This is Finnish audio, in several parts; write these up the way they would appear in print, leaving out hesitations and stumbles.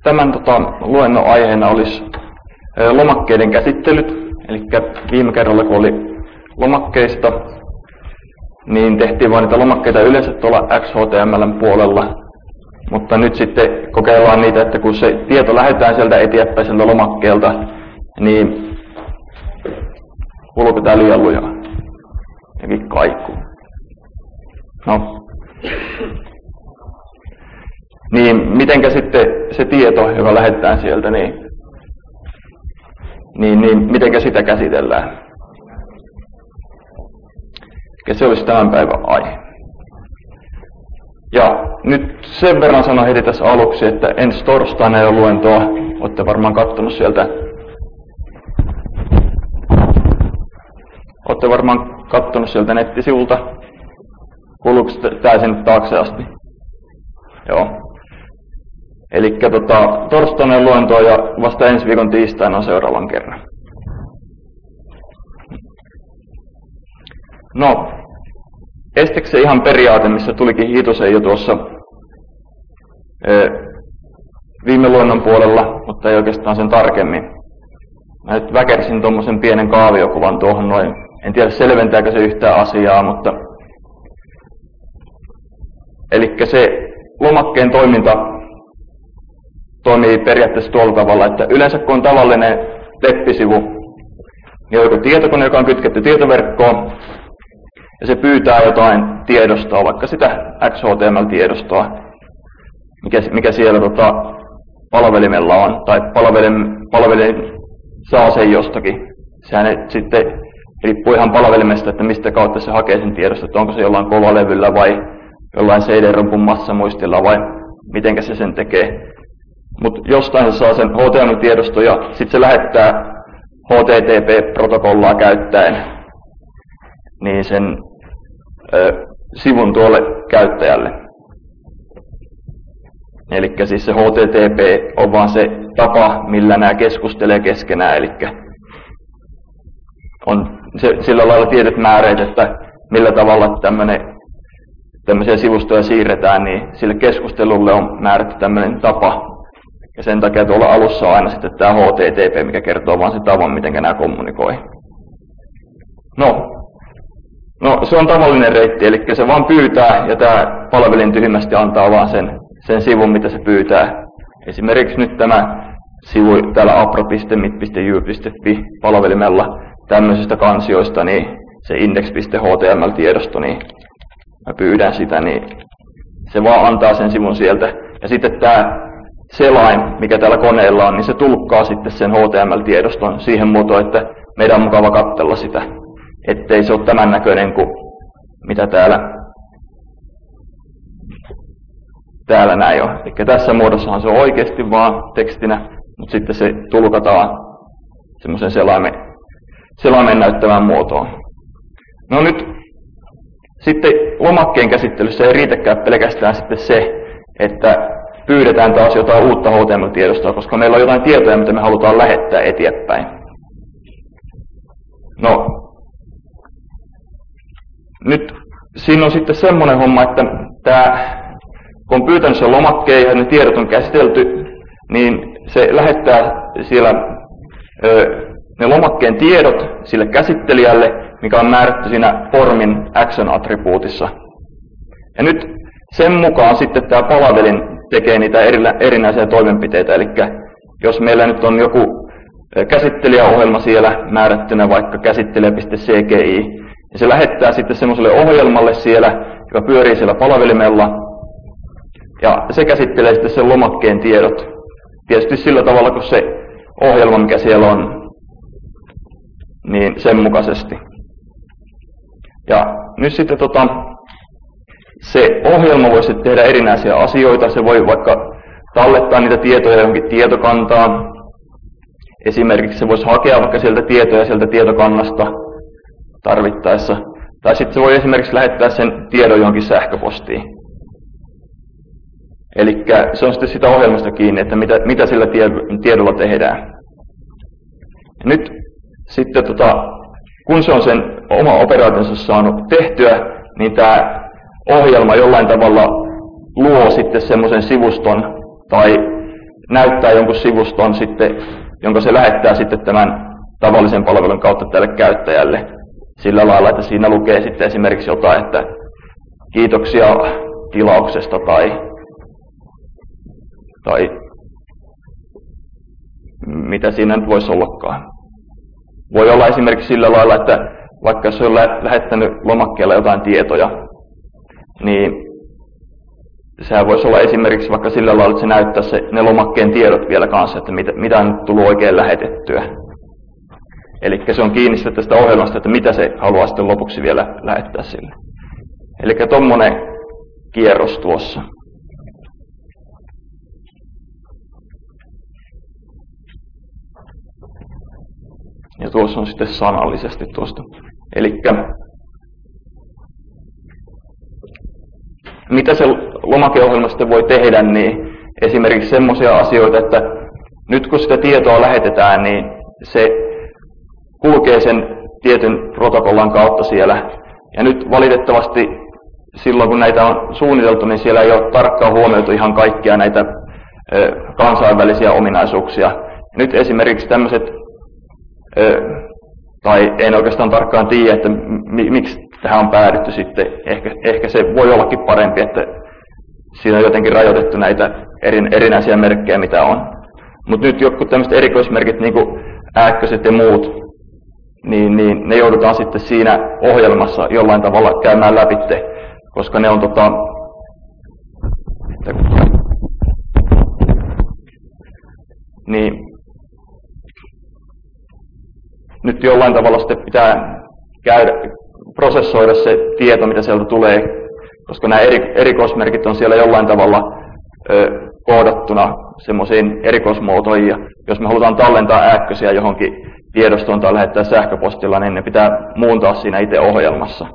Tämän luennon aiheena olisi lomakkeiden käsittelyt. Eli viime kerralla kun oli lomakkeista, niin tehtiin vain niitä lomakkeita yleensä tuolla XHTML:n puolella. Mutta nyt sitten kokeillaan niitä, että kun se tieto lähetään sieltä eteenpäin sieltä lomakkeelta, niin kuuluuko tää liian lujaa? Jokin kaikuu. No. Niin mitenkä sitten se tieto, joka lähetetään sieltä, niin mitenkä sitä käsitellään? Ja se olisi tämän päivän aihe. Ja nyt sen verran sanon heti tässä aluksi, että ensi torstaina ei ole luentoa. Olette varmaan kattonut sieltä. Olette varmaan kattonut sieltä nettisivulta. Kuuluuko tämä sinne taakse asti? Joo. Eli torstaina luentoa ja vasta ensi viikon tiistaina on seuraavan kerran. No, esteekö se ihan periaate, missä tulikin hitosen jo tuossa viime luennon puolella, mutta ei oikeastaan sen tarkemmin. Mä nyt väkersin tuommoisen pienen kaaviokuvan tuohon noin. En tiedä selventääkö se yhtään asiaa, mutta elikkä se lomakkeen toiminta toimii periaatteessa tuolla tavalla, että yleensä kun on tavallinen web-sivu, niin on joku tietokone, joka on kytketty tietoverkkoon, ja se pyytää jotain tiedostoa, vaikka sitä XHTML-tiedostoa, mikä siellä palvelimella on, tai palvelin saa sen jostakin. Sehän sitten riippuu ihan palvelimesta, että mistä kautta se hakee sen tiedosta, että onko se jollain kovalevyllä vai jollain CD-rumpun massamuistilla vai mitenkä se sen tekee. Mutta jostain se saa sen HTML-tiedoston ja sitten se lähettää HTTP-protokollaa käyttäen niin sen sivun tuolle käyttäjälle. Eli siis se HTTP on vaan se tapa, millä nämä keskustelee keskenään. Eli on sillä lailla tietyt määreet, että millä tavalla tämmöisiä sivustoja siirretään, niin sille keskustelulle on määrätty tämmöinen tapa. Ja sen takia tuolla alussa on aina sitten tämä HTTP, mikä kertoo vaan sen tavan, miten nämä kommunikoi. No, se on tavallinen reitti, eli se vaan pyytää, ja tämä palvelin tyhmästi antaa vaan sen sivun, mitä se pyytää. Esimerkiksi nyt tämä sivu täällä apro.mit.ju.fi palvelimella tämmöisistä kansioista, niin se index.html-tiedosto, niin mä pyydän sitä, niin se vaan antaa sen sivun sieltä. Ja sitten tämä selain, mikä täällä koneella on, niin se tulkkaa sitten sen HTML-tiedoston siihen muotoon, että meidän on mukava katsella sitä. Ettei se ole tämän näköinen kuin mitä täällä näin on. Eli tässä muodossahan se on oikeasti vaan tekstinä, mutta sitten se tulkataan semmoisen selaimen näyttävään muotoon. No nyt sitten lomakkeen käsittelyssä ei riitäkään pelkästään sitten se, että pyydetään taas jotain uutta HTML-tiedostoa, koska meillä on jotain tietoja, mitä me halutaan lähettää eteenpäin. No, nyt siinä on sitten semmoinen homma, että kun on pyytänyt sen lomakkeen ja ne tiedot on käsitelty, niin se lähettää siellä ne lomakkeen tiedot sille käsittelijälle, mikä on määrätty siinä formin action-attribuutissa. Ja nyt sen mukaan sitten tämä palvelin tekee niitä erinäisiä toimenpiteitä. Eli jos meillä nyt on joku käsittelijäohjelma siellä määrättynä, vaikka käsittelijä.cgi, niin se lähettää sitten semmoiselle ohjelmalle siellä, joka pyörii siellä palvelimella, ja se käsittelee sitten sen lomakkeen tiedot. Tietysti sillä tavalla, kun se ohjelma, mikä siellä on, niin sen mukaisesti. Ja nyt sitten se ohjelma voi sitten tehdä erinäisiä asioita. Se voi vaikka tallettaa niitä tietoja johonkin tietokantaan. Esimerkiksi se voisi hakea vaikka sieltä tietoja sieltä tietokannasta tarvittaessa. Tai sitten se voi esimerkiksi lähettää sen tiedon johonkin sähköpostiin. Eli se on sitten sitä ohjelmasta kiinni, että mitä sillä tiedolla tehdään. Ja nyt sitten kun se on sen oma operaationsa saanut tehtyä, niin tämä ohjelma jollain tavalla luo sitten semmoisen sivuston tai näyttää jonkun sivuston sitten, jonka se lähettää sitten tämän tavallisen palvelun kautta tälle käyttäjälle sillä lailla, että siinä lukee sitten esimerkiksi jotain, että kiitoksia tilauksesta tai mitä siinä nyt voisi ollakaan. Voi olla esimerkiksi sillä lailla, että vaikka jos on lähettänyt lomakkeella jotain tietoja, niin sehän voisi olla esimerkiksi vaikka sillä lailla, että se näyttää ne lomakkeen tiedot vielä kanssa, että mitä on tullut oikein lähetettyä. Eli se on kiinni tästä ohjelmasta, että mitä se haluaa sitten lopuksi vielä lähettää sille. Eli tuommoinen kierros tuossa. Ja tuossa on sitten sanallisesti tuosta. Eli mitä se lomakeohjelma sitten voi tehdä, niin esimerkiksi semmoisia asioita, että nyt kun sitä tietoa lähetetään, niin se kulkee sen tietyn protokollan kautta siellä. Ja nyt valitettavasti silloin, kun näitä on suunniteltu, niin siellä ei ole tarkkaan huomioitu ihan kaikkia näitä kansainvälisiä ominaisuuksia. Ja nyt esimerkiksi tämmöiset, tai en oikeastaan tarkkaan tiedä, että miksi tähän on päädytty sitten. Ehkä se voi ollakin parempi, että siinä on jotenkin rajoitettu näitä erinäisiä merkkejä, mitä on. Mutta nyt jotkut tämmöiset erikoismerkit, niin kuin ääkköset ja muut, niin ne joudutaan sitten siinä ohjelmassa jollain tavalla käymään läpi, koska ne on niin nyt jollain tavalla sitten pitää prosessoida se tieto, mitä sieltä tulee, koska nämä erikoismerkit on siellä jollain tavalla koodattuna semmoisiin erikoismuotoihin, ja jos me halutaan tallentaa ääkkösiä johonkin tiedostoon tai lähettää sähköpostilla, niin ne pitää muuntaa siinä itse ohjelmassa.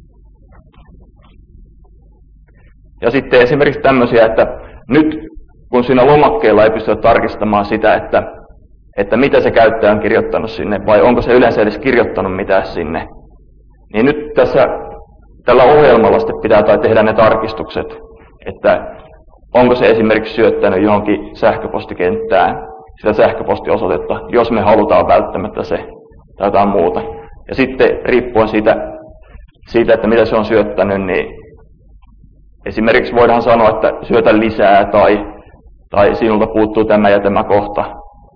Ja sitten esimerkiksi tämmöisiä, että nyt kun siinä lomakkeella ei pystytä tarkistamaan sitä, että mitä se käyttäjä on kirjoittanut sinne, vai onko se yleensä edes kirjoittanut mitään sinne, niin nyt tällä ohjelmalla sitten pitää tehdä ne tarkistukset, että onko se esimerkiksi syöttänyt johonkin sähköpostikenttään sitä sähköpostiosoitetta, jos me halutaan välttämättä se tai jotain muuta. Ja sitten riippuen siitä, että mitä se on syöttänyt, niin esimerkiksi voidaan sanoa, että syötä lisää tai sinulta puuttuu tämä ja tämä kohta.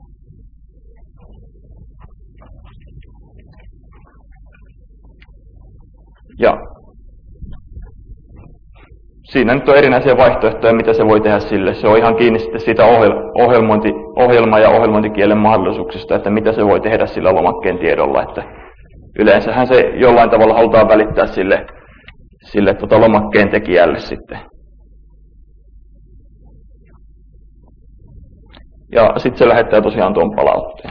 Ja siinä nyt on erinäisiä vaihtoehtoja, mitä se voi tehdä sille. Se on ihan kiinni sitten siitä ohjelma- ja ohjelmointikielen mahdollisuuksista, että mitä se voi tehdä sillä lomakkeen tiedolla. Että yleensähän se jollain tavalla halutaan välittää sille lomakkeen tekijälle sitten. Ja sitten se lähettää tosiaan tuon palautteen.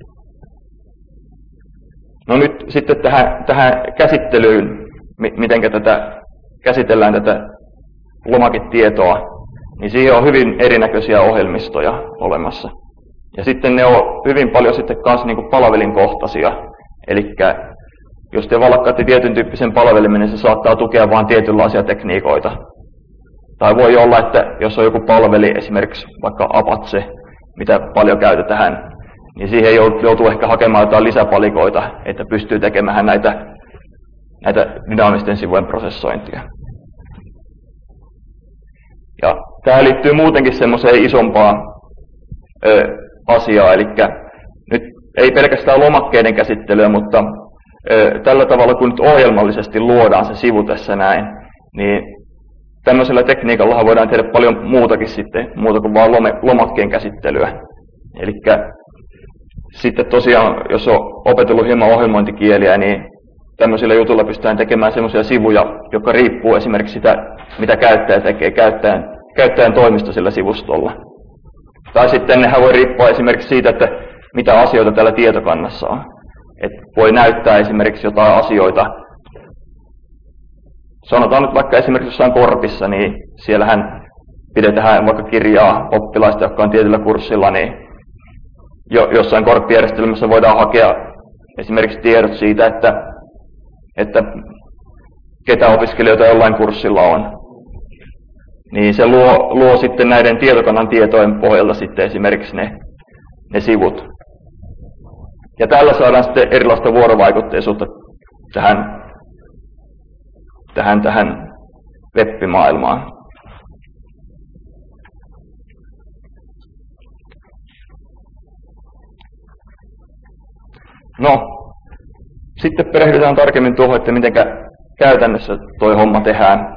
No nyt sitten tähän käsittelyyn, miten käsitellään tätä lomaketietoa, niin siihen on hyvin erinäköisiä ohjelmistoja olemassa. Ja sitten ne on hyvin paljon sitten kanssa niin kuin palvelinkohtaisia. Eli jos te valkkaatte tietyn tyyppisen palvelimen, niin se saattaa tukea vain tietynlaisia tekniikoita. Tai voi olla, että jos on joku palveli, esimerkiksi vaikka Apache, mitä paljon käytetään, niin siihen joutuu ehkä hakemaan jotain lisäpalikoita, että pystyy tekemään näitä dynaamisten sivujen prosessointia. Ja tämä liittyy muutenkin semmoiseen isompaan asiaan, eli nyt ei pelkästään lomakkeiden käsittelyä, mutta tällä tavalla kun nyt ohjelmallisesti luodaan se sivu tässä näin, niin tämmöisellä tekniikalla voidaan tehdä paljon muutakin sitten, muuta kuin vain lomakkeen käsittelyä. Eli sitten tosiaan, jos on opetellut hieman ohjelmointikieliä, niin tämmöisillä jutuilla pystytään tekemään semmoisia sivuja, jotka riippuu esimerkiksi sitä, mitä käyttäjä tekee käyttäjän toimista sillä sivustolla. Tai sitten nehän voi riippua esimerkiksi siitä, että mitä asioita tällä tietokannassa on. Et voi näyttää esimerkiksi jotain asioita. Sanotaan nyt vaikka esimerkiksi jossain korpissa, niin siellähän pidetään vaikka kirjaa oppilaista, jotka on tietyllä kurssilla, niin jossain korppijärjestelmässä voidaan hakea esimerkiksi tiedot siitä, että ketä opiskelijoita jollain kurssilla on. niin se luo sitten näiden tietokannan tietojen pohjalta sitten esimerkiksi ne sivut. Ja tällä saadaan sitten erilaista vuorovaikutteisuutta tähän web-maailmaan. No, sitten perehdytään tarkemmin tuohon, että miten käytännössä tuo homma tehdään.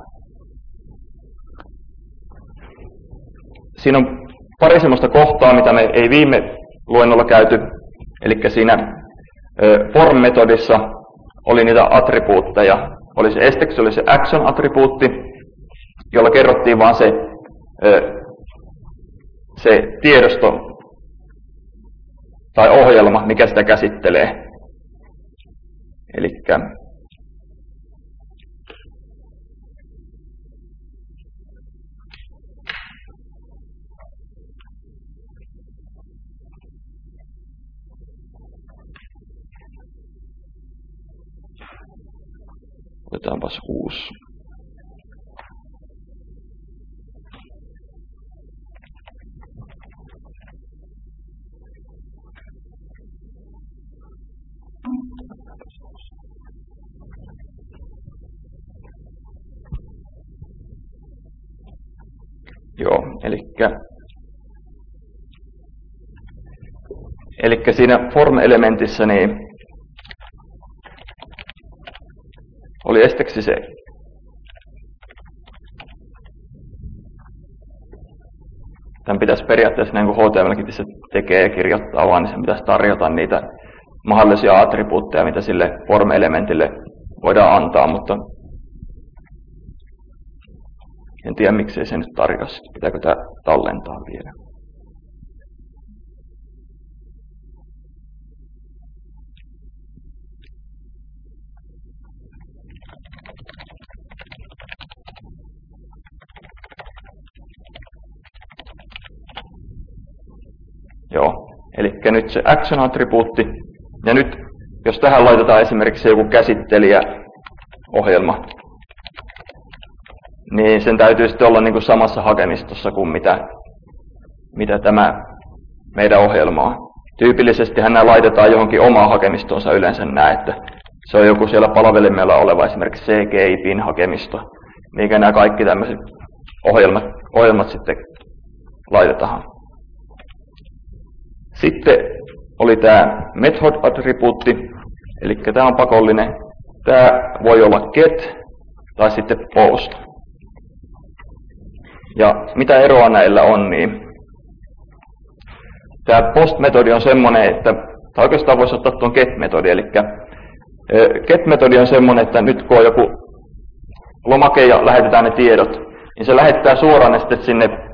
Siinä on pari semmoista kohtaa, mitä me ei viime luennolla käyty. Eli siinä form-metodissa oli niitä attribuutteja. Oli se esteksi, oli se action-attribuutti, jolla kerrottiin vaan se tiedosto tai ohjelma, mikä sitä käsittelee. Elikkä otetaanpas uusi. Joo, elikkä siinä form-elementissä niin oli esteksi se tämän pitäisi periaatteessa niin kuin HTMLkin se tekee ja kirjoittaa vaan, niin sen pitäisi tarjota niitä mahdollisia attribuutteja, mitä sille form-elementille voidaan antaa, mutta en tiedä miksei se nyt tarjoa. Pitääkö tämä tallentaa vielä? Joo, eli nyt se action-attribuutti. Ja nyt, jos tähän laitetaan esimerkiksi joku käsittelijäohjelma, niin sen täytyy sitten olla niin kuin samassa hakemistossa kuin mitä tämä meidän ohjelma on. Tyypillisestihän nämä laitetaan johonkin omaan hakemistonsa yleensä että se on joku siellä palvelimella oleva esimerkiksi CGI-PIN-hakemisto, mikä nämä kaikki tämmöiset ohjelmat sitten laitetaan. Sitten oli tämä method-attribuutti, eli tämä on pakollinen. Tämä voi olla get tai sitten post. Ja mitä eroa näillä on, niin tämä post-metodi on semmoinen, tai oikeastaan voisi ottaa tuon get-metodi, eli get-metodi on semmoinen, että nyt kun on joku lomake ja lähetetään ne tiedot, niin se lähettää suoraan ne sitten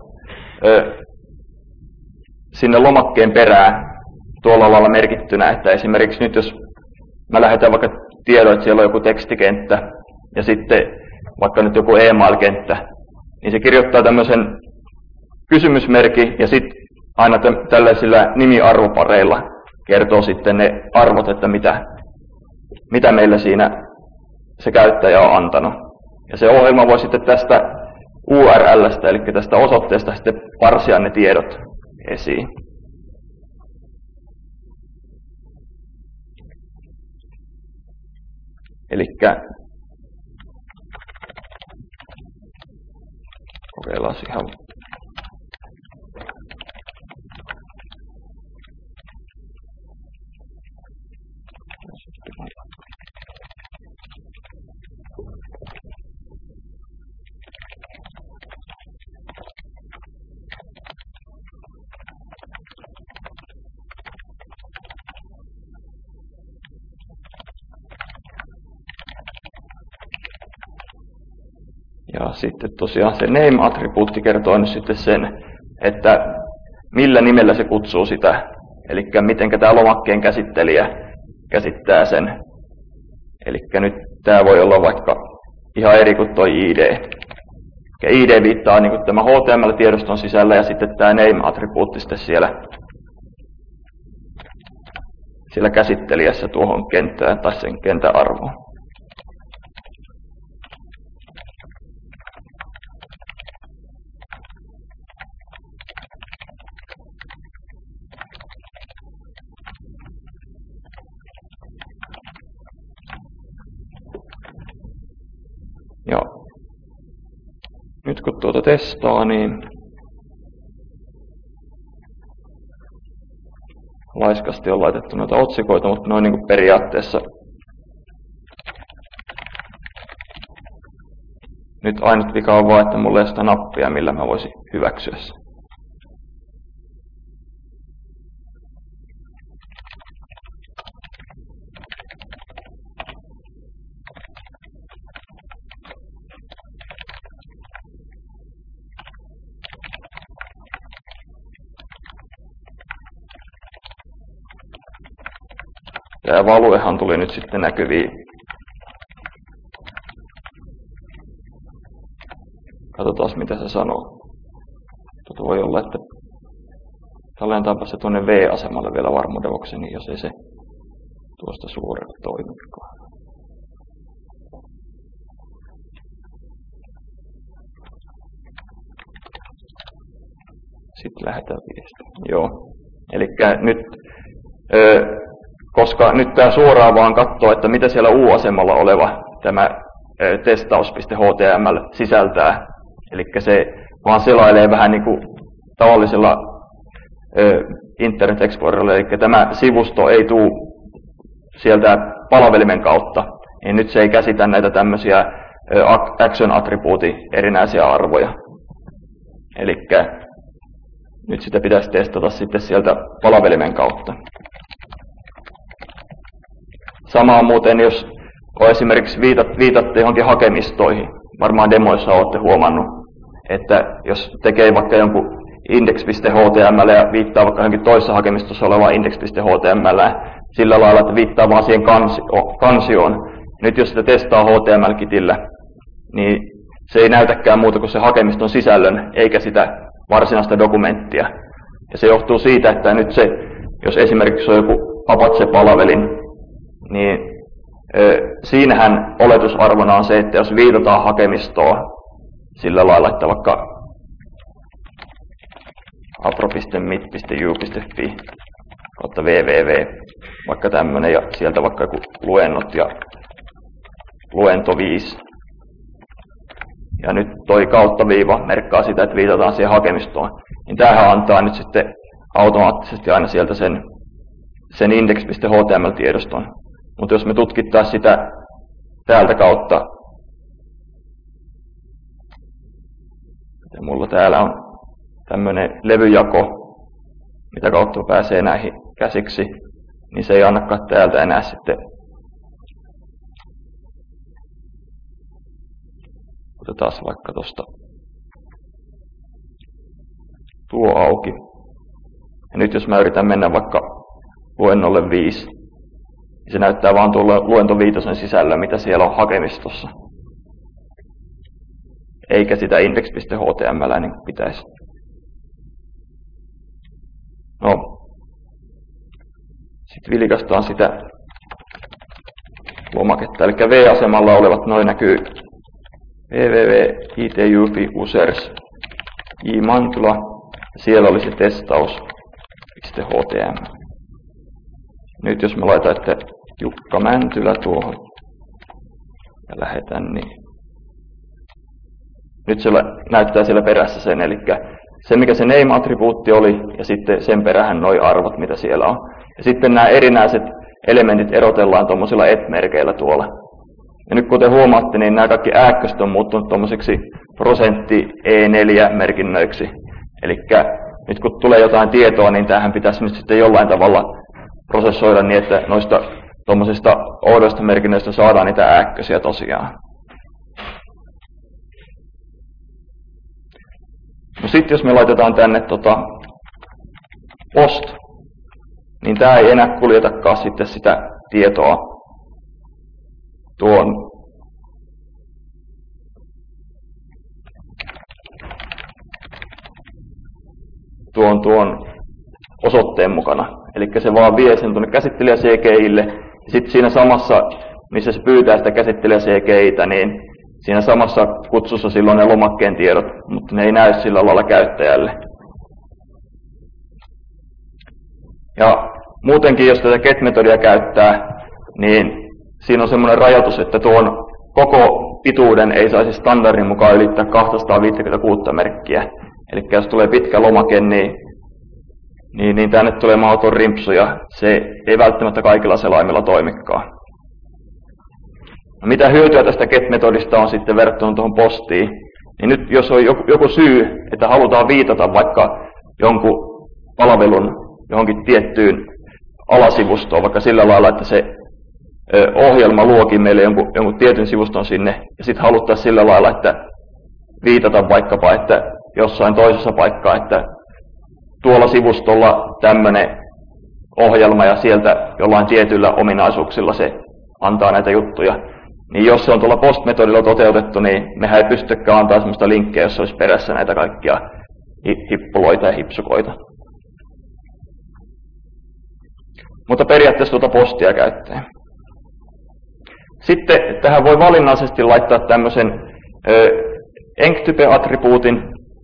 sinne lomakkeen perään tuolla lailla merkittynä, että esimerkiksi nyt jos mä lähetän vaikka tiedon, että siellä on joku tekstikenttä ja sitten vaikka nyt joku email-kenttä, niin se kirjoittaa tämmöisen kysymysmerkin ja sitten aina tällaisilla nimiarvopareilla kertoo sitten ne arvot, että mitä meillä siinä se käyttäjä on antanut. Ja se ohjelma voi sitten tästä URL:stä, eli tästä osoitteesta sitten parsia ne tiedot esiin. Elikkä kokeillaan ihan ja sitten tosiaan se name-attribuutti kertoo nyt sitten sen, että millä nimellä se kutsuu sitä. Eli miten tämä lomakkeen käsittelijä käsittää sen. Eli nyt tämä voi olla vaikka ihan eri kuin tuo ID. Ja ID viittaa niin kuin tämä HTML-tiedoston sisällä ja sitten tämä name-attribuutti sitten siellä käsittelijässä tuohon kenttään tai sen kentän arvoon. nyt kun tuota testaa, niin laiskasti on laitettu noita otsikoita, mutta noin niin periaatteessa nyt ainut vika on vaan, että mulla ei ole sitä nappia, millä mä voisin hyväksyä sen. Tämä valuehan tuli nyt sitten näkyviin. Katsotaan mitä se sanoo. Tuota voi olla, että tallentaanpa se tuonne V-asemalle vielä varmuuden vuoksi, niin jos ei se tuosta suoraan toimikaan. Sitten lähdetään viestiin. Joo. Elikkä nyt koska nyt tämä suoraan vaan katsoo, että mitä siellä U-asemalla oleva tämä testaus.html sisältää. Eli se vaan selailee vähän niin kuin tavallisella Internet Explorerilla, eli tämä sivusto ei tule sieltä palvelimen kautta, niin nyt se ei käsitä näitä tämmöisiä action-attribuutin erinäisiä arvoja. Eli nyt sitä pitäisi testata sitten sieltä palvelimen kautta. Samaa muuten, jos esimerkiksi viitatte johonkin hakemistoihin, varmaan demoissa olette huomannut, että jos tekee vaikka jonkun index.html ja viittaa vaikka johonkin toisessa hakemistossa olevaan index.html sillä lailla, että viittaa vaan siihen kansioon. Nyt jos sitä testaa HTML-kitillä, niin se ei näytäkään muuta kuin se hakemiston sisällön, eikä sitä varsinaista dokumenttia. Ja se johtuu siitä, että nyt se, jos esimerkiksi on joku Apache-palvelin, niin siinähän oletusarvona on se, että jos viitataan hakemistoon sillä lailla, että vaikka apro.mit.ju.fi kautta www, vaikka tämmönen ja sieltä vaikka joku luennot ja luento 5. Ja nyt toi kautta viiva merkkaa sitä, että viitataan siihen hakemistoon. Niin tämähän antaa nyt sitten automaattisesti aina sieltä sen index.html-tiedoston. Mutta jos me tutkittaisiin sitä täältä kautta, ja mulla täällä on tämmöinen levyjako, mitä kautta pääsee näihin käsiksi, niin se ei annakaan täältä enää sitten. Otetaan vaikka tuosta tuo auki. Ja nyt jos mä yritän mennä vaikka luennolle 5, niin se näyttää vaan tuolla luento 5 sisällä, mitä siellä on hakemistossa. Eikä sitä index.html niin kuin pitäisi. No. Sitten vilkastaan sitä lomaketta. Eli V-asemalla olevat noin näkyy www.itu.fi users i-mantula. Siellä oli se testaus.html. Nyt jos mä laitan, että Jukka Mäntylä tuohon ja lähetän, niin nyt se näyttää siellä perässä sen, eli se mikä se name-attribuutti oli ja sitten sen perähän noi arvot mitä siellä on. Ja sitten nämä erinäiset elementit erotellaan tuommoisilla et-merkeillä tuolla. Ja nyt kuten huomaatte, niin nämä kaikki ääkköset on muuttunut tuommoisiksi %E4-merkinnöiksi. Eli nyt kun tulee jotain tietoa, niin tämähän pitäisi nyt sitten jollain tavalla prosessoida niin, että noista tuommoisista oudoista merkinnöistä saadaan niitä ääkkösiä tosiaan. No sitten jos me laitetaan tänne post, niin tämä ei enää kuljetakaan sitten sitä tietoa tuon osoitteen mukana. Eli se vaan vie sen tuonne käsittelijä CGI:lle. Ja sitten siinä samassa, missä se pyytää sitä käsittelijä CGI:tä, niin siinä samassa kutsussa silloin ne lomakkeen tiedot, mutta ne ei näy sillä lailla käyttäjälle. Ja muutenkin, jos tätä get-metodia käyttää, niin siinä on semmoinen rajoitus, että tuon koko pituuden ei saisi standardin mukaan ylittää 256 merkkiä. Eli jos tulee pitkä lomake, niin tänne tulee mahdoton rimpsu ja se ei välttämättä kaikilla selaimilla toimikaan. No, mitä hyötyä tästä GET-metodista on sitten verrattuna tuohon postiin? Niin nyt jos on joku syy, että halutaan viitata vaikka jonkun palvelun johonkin tiettyyn alasivustoon, vaikka sillä lailla, että se ohjelma luokin meille jonkun tietyn sivuston sinne, ja sitten haluttaisiin sillä lailla, että viitata vaikkapa, että jossain toisessa paikkaa, että tuolla sivustolla tämmöinen ohjelma ja sieltä jollain tietyillä ominaisuuksilla se antaa näitä juttuja. Niin jos se on tuolla post-metodilla toteutettu, niin mehän ei pystykään antaa sellaista linkkejä, jossa olisi perässä näitä kaikkia hippuloita ja hipsukoita. Mutta periaatteessa tuota postia käyttäen. Sitten tähän voi valinnaisesti laittaa tämmöisen enctype-attribuutin.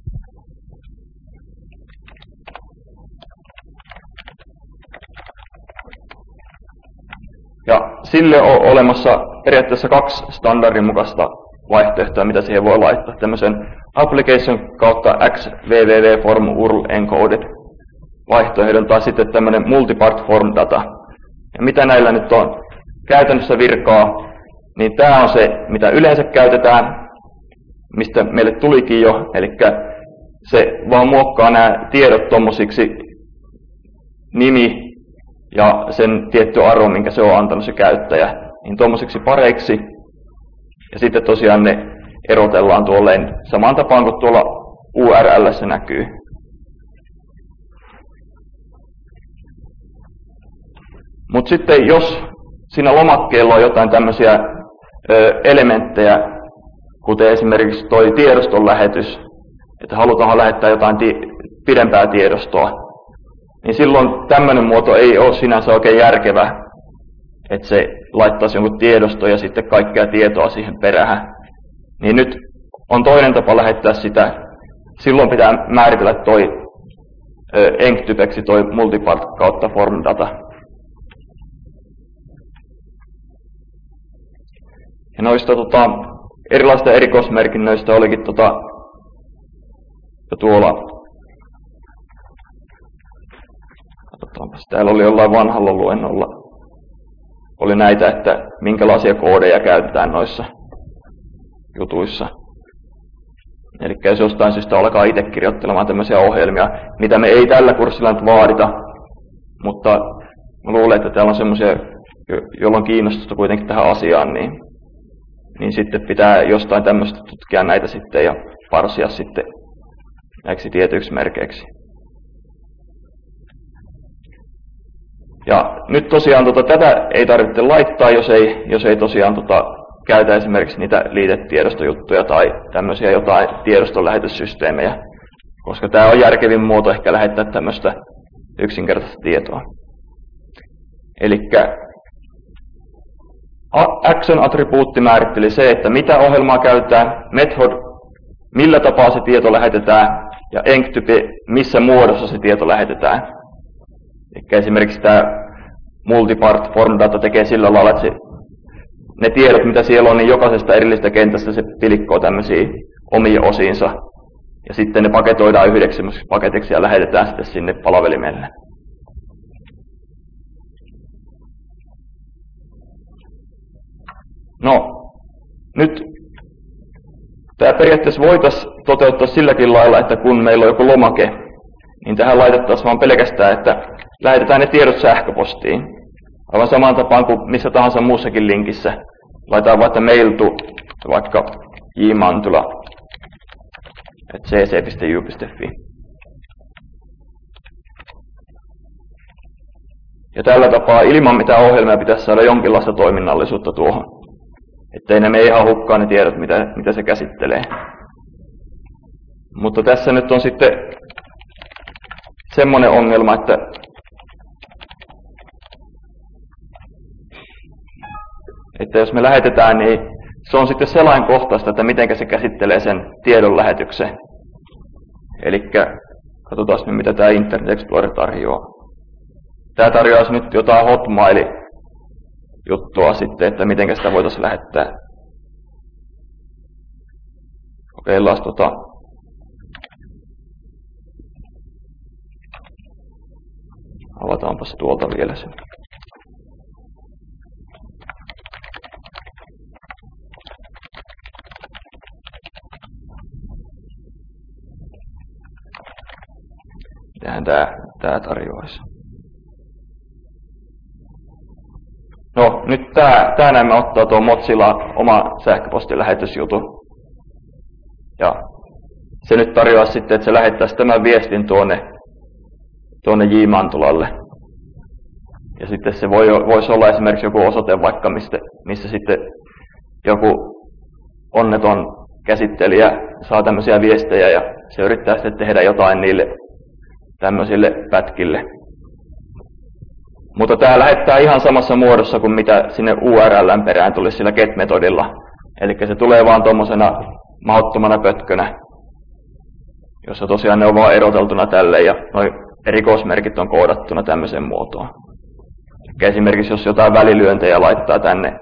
Ja sille on olemassa periaatteessa 2 standardin mukaista vaihtoehtoa, mitä siihen voi laittaa. Tämmöisen application kautta xwww form url encoded vaihtoehdon tai sitten tämmöinen multipart form data. Ja mitä näillä nyt on käytännössä virkaa, niin tämä on se, mitä yleensä käytetään, mistä meille tulikin jo, eli se vaan muokkaa nämä tiedot tommosiksi nimi ja sen tietty arvo, minkä se on antanut se käyttäjä, niin tommosiksi pareiksi. Ja sitten tosiaan ne erotellaan tuolleen samaan tapaan kuin tuolla URL:ssä näkyy. Mutta sitten jos siinä lomakkeella on jotain tämmöisiä elementtejä, kuten esimerkiksi tuo tiedoston lähetys, että halutaan lähettää jotain pidempää tiedostoa, niin silloin tämmöinen muoto ei ole sinänsä oikein järkevä, että se laittaisi jonkun tiedoston ja sitten kaikkea tietoa siihen perään. Niin nyt on toinen tapa lähettää sitä. Silloin pitää määritellä toi enctypeksi toi multipart kautta form data. Ja noista erilaisista erikoismerkinnöistä olikin jo tuolla. Katsotaanpas, täällä oli jollain vanhalla luennolla. Oli näitä, että minkälaisia koodeja käytetään noissa jutuissa. Eli jos jostain syystä alkaa itse kirjoittelemaan tämmöisiä ohjelmia, mitä me ei tällä kurssilla nyt vaadita, mutta mä luulen, että täällä on semmoisia, joilla on kiinnostusta kuitenkin tähän asiaan, niin sitten pitää jostain tämmöistä tutkia näitä sitten ja parsia sitten näiksi tietyiksi merkeiksi. Ja nyt tosiaan tätä ei tarvitse laittaa, jos ei tosiaan käytä esimerkiksi niitä liitetiedostojuttuja tai tämmöisiä jotain tiedostonlähetyssysteemejä, koska tämä on järkevin muoto ehkä lähettää tämmöistä yksinkertaista tietoa. Eli action-attribuutti määritteli se, että mitä ohjelmaa käytetään, method, millä tapaa se tieto lähetetään, ja enctype, missä muodossa se tieto lähetetään. Eli esimerkiksi tämä multipart form data tekee sillä lailla, että ne tiedot, mitä siellä on, niin jokaisesta erillisestä kentästä se pilkkoo tämmöisiä omia osiinsa. Ja sitten ne paketoidaan yhdeksi paketiksi ja lähetetään sitten sinne palvelimelle. No, nyt tämä periaatteessa voitaisiin toteuttaa silläkin lailla, että kun meillä on joku lomake, niin tähän laitettaisiin vaan pelkästään, että lähetetään ne tiedot sähköpostiin. Aivan samaan tapaan kuin missä tahansa muussakin linkissä. Laitetaan vaikka mail to vaikka jmantula@cc.ju.fi. Ja tällä tapaa ilman mitään ohjelmia pitäisi saada jonkinlaista toiminnallisuutta tuohon. Ettei ne mene ihan hukkaan ne tiedot, mitä se käsittelee. Mutta tässä nyt on sitten semmoinen ongelma, että jos me lähetetään, niin se on sitten selainkohtaista, että miten se käsittelee sen tiedon lähetyksen. Eli katsotaan nyt, mitä tämä Internet Explorer tarjoaa. Tämä tarjoaisi nyt jotain Hotmail-juttua sitten, että miten sitä voitaisiin lähettää. kokeillaan avataanpas tuolta vielä se. Mitähän tää tarjoaisi? No, nyt tää näemme ottaa tuo Mozilla oma sähköpostilähetysjutu. Ja se nyt tarjoaa sitten, että se lähettäisi tämän viestin tuonne J-Mantulalle. Ja sitten se voisi olla esimerkiksi joku osoite vaikka, missä sitten joku onneton käsittelijä saa tämmöisiä viestejä ja se yrittää sitten tehdä jotain niille tämmöisille pätkille. Mutta tämä lähettää ihan samassa muodossa kuin mitä sinne URL:n perään tulisi sillä get-metodilla. Eli se tulee vaan tuommoisena mahdottomana pötkönä, jossa tosiaan ne on vaan eroteltuna tälle ja noi erikoismerkit on koodattuna tämmöiseen muotoon. Eli esimerkiksi jos jotain välilyöntejä laittaa